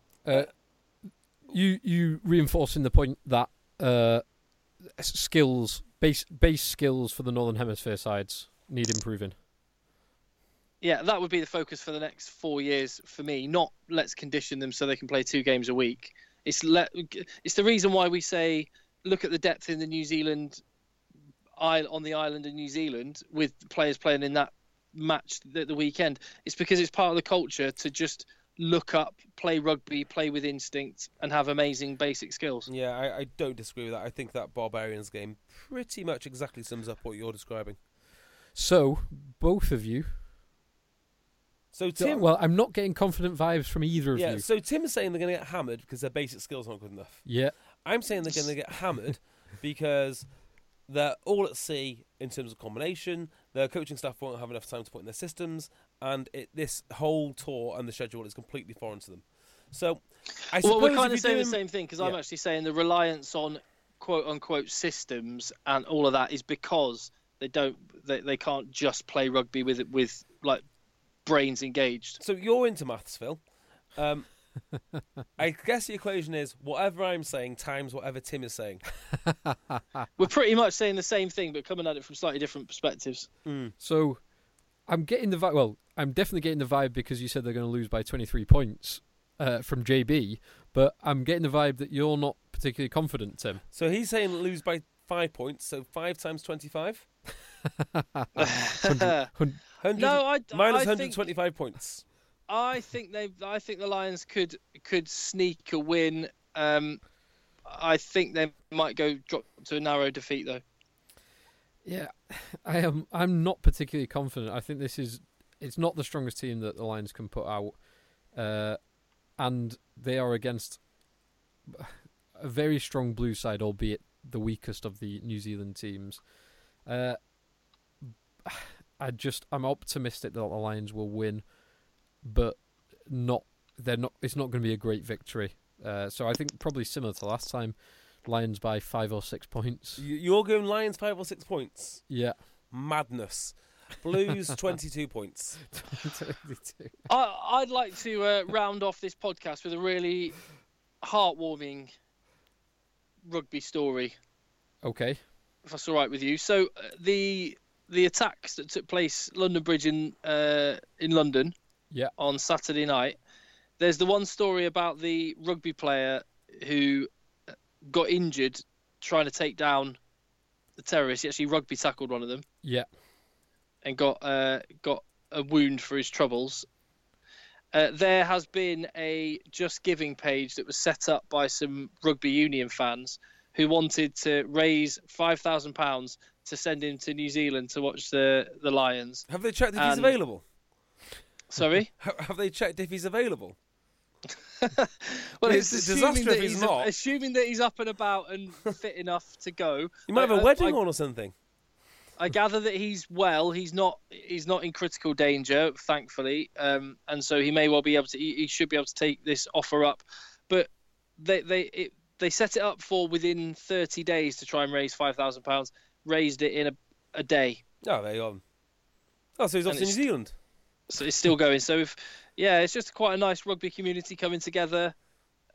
You reinforcing the point that skills, base skills for the Northern Hemisphere sides need improving. Yeah, that would be the focus for the next 4 years for me. Not let's condition them so they can play 2 games a week. It's the reason why we say look at the depth in the New Zealand on the island of New Zealand with players playing in that match at the weekend. It's because it's part of the culture to just look up, play rugby, play with instinct, and have amazing basic skills. Yeah, I don't disagree with that. I think that Barbarians game pretty much exactly sums up what you're describing. So, both of you... So Tim... Well, I'm not getting confident vibes from either of you. Yeah, so Tim is saying they're going to get hammered because their basic skills aren't good enough. Yeah. I'm saying they're going to get hammered because they're all at sea in terms of combination. Their coaching staff won't have enough time to put in their systems, and this whole tour and the schedule is completely foreign to them. So, I suppose we're kind of saying the same thing because I'm actually saying the reliance on quote unquote systems and all of that is because they can't just play rugby with like brains engaged. So you're into maths, Phil. I guess the equation is whatever I'm saying times whatever Tim is saying. We're pretty much saying the same thing, but coming at it from slightly different perspectives. So I'm getting the vibe. Well, I'm definitely getting the vibe because you said they're going to lose by 23 points from JB, but I'm getting the vibe that you're not particularly confident, Tim. So he's saying lose by 5 points, so 5 times 25? 100. No, minus 125 points. I think the Lions could sneak a win. I think they might drop to a narrow defeat though. Yeah, I'm not particularly confident. I think it's not the strongest team that the Lions can put out, and they are against a very strong blue side, albeit the weakest of the New Zealand teams. I'm optimistic that the Lions will win, but it's not going to be a great victory. So I think probably similar to last time, Lions by 5 or 6 points. You're going Lions 5 or 6 points? Yeah. Madness. Blues 22 points. 22. I'd like to round off this podcast with a really heartwarming rugby story. Okay. If that's all right with you. So the attacks that took place London Bridge in London on Saturday night, there's the one story about the rugby player who got injured trying to take down the terrorists. He actually rugby tackled one of them. Yeah. And got a wound for his troubles. There has been a Just Giving page that was set up by some rugby union fans who wanted to raise £5,000 to send him to New Zealand to watch the Lions. Have they checked if he's available? Sorry? Have they checked if he's available? Well, it's a disaster if he's not. Assuming that he's up and about and fit enough to go. You might have a wedding on or something. I gather that he's well. He's not in critical danger, thankfully, and so he may well be able to. He should be able to take this offer up. But they set it up for within 30 days to try and raise £5,000. Raised it in a day. Oh, there you go. Oh, so he's off to New Zealand. So it's still going. So it's just quite a nice rugby community coming together,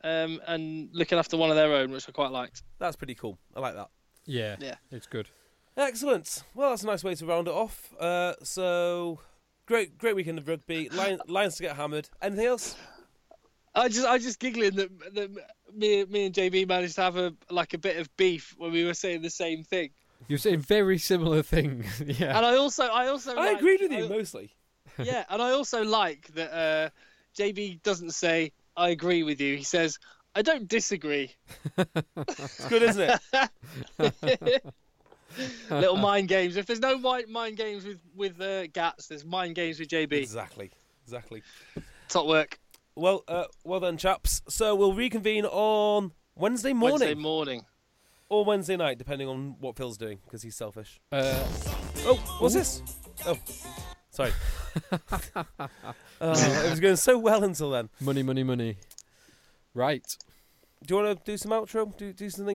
and looking after one of their own, which I quite liked. That's pretty cool. I like that. Yeah, it's good. Excellent. Well, that's a nice way to round it off. So great weekend of rugby. Lions to get hammered. Anything else? I just giggling that me and JB managed to have a bit of beef when we were saying the same thing. You're saying very similar things. Yeah. And I also I agreed with you mostly. Yeah, and I also like that JB doesn't say I agree with you. He says I don't disagree. It's good, isn't it? Little mind games. If there's no mind games with Gats, there's mind games with JB. Exactly. Top work. Well, well done, chaps. So we'll reconvene on Wednesday morning. Or Wednesday night, depending on what Phil's doing, because he's selfish. What's this? Oh, sorry. It was going so well until then. Money. Right. Do you want to do some outro? Do something?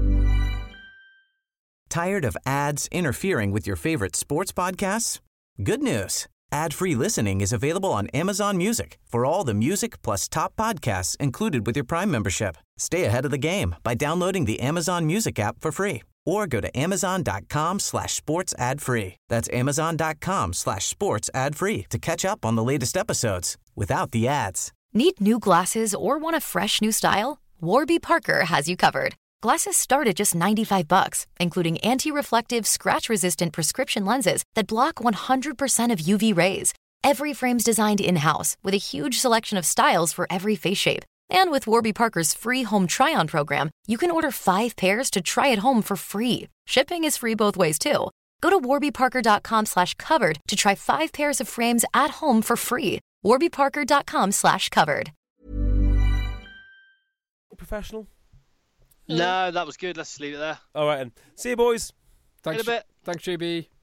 Tired of ads interfering with your favorite sports podcasts? Good news. Ad-free listening is available on Amazon Music for all the music plus top podcasts included with your Prime membership. Stay ahead of the game by downloading the Amazon Music app for free or go to amazon.com/sports ad free. That's amazon.com/sports ad free to catch up on the latest episodes without the ads. Need new glasses or want a fresh new style? Warby Parker has you covered. Glasses start at just $95, including anti-reflective, scratch-resistant prescription lenses that block 100% of UV rays. Every frame's designed in-house with a huge selection of styles for every face shape. And with Warby Parker's free home try-on program, you can order 5 pairs to try at home for free. Shipping is free both ways, too. Go to warbyparker.com/covered to try 5 pairs of frames at home for free. warbyparker.com/covered. Professional? No, that was good. Let's just leave it there. All right, then. See you, boys. Thanks, In a bit. Thanks, JB.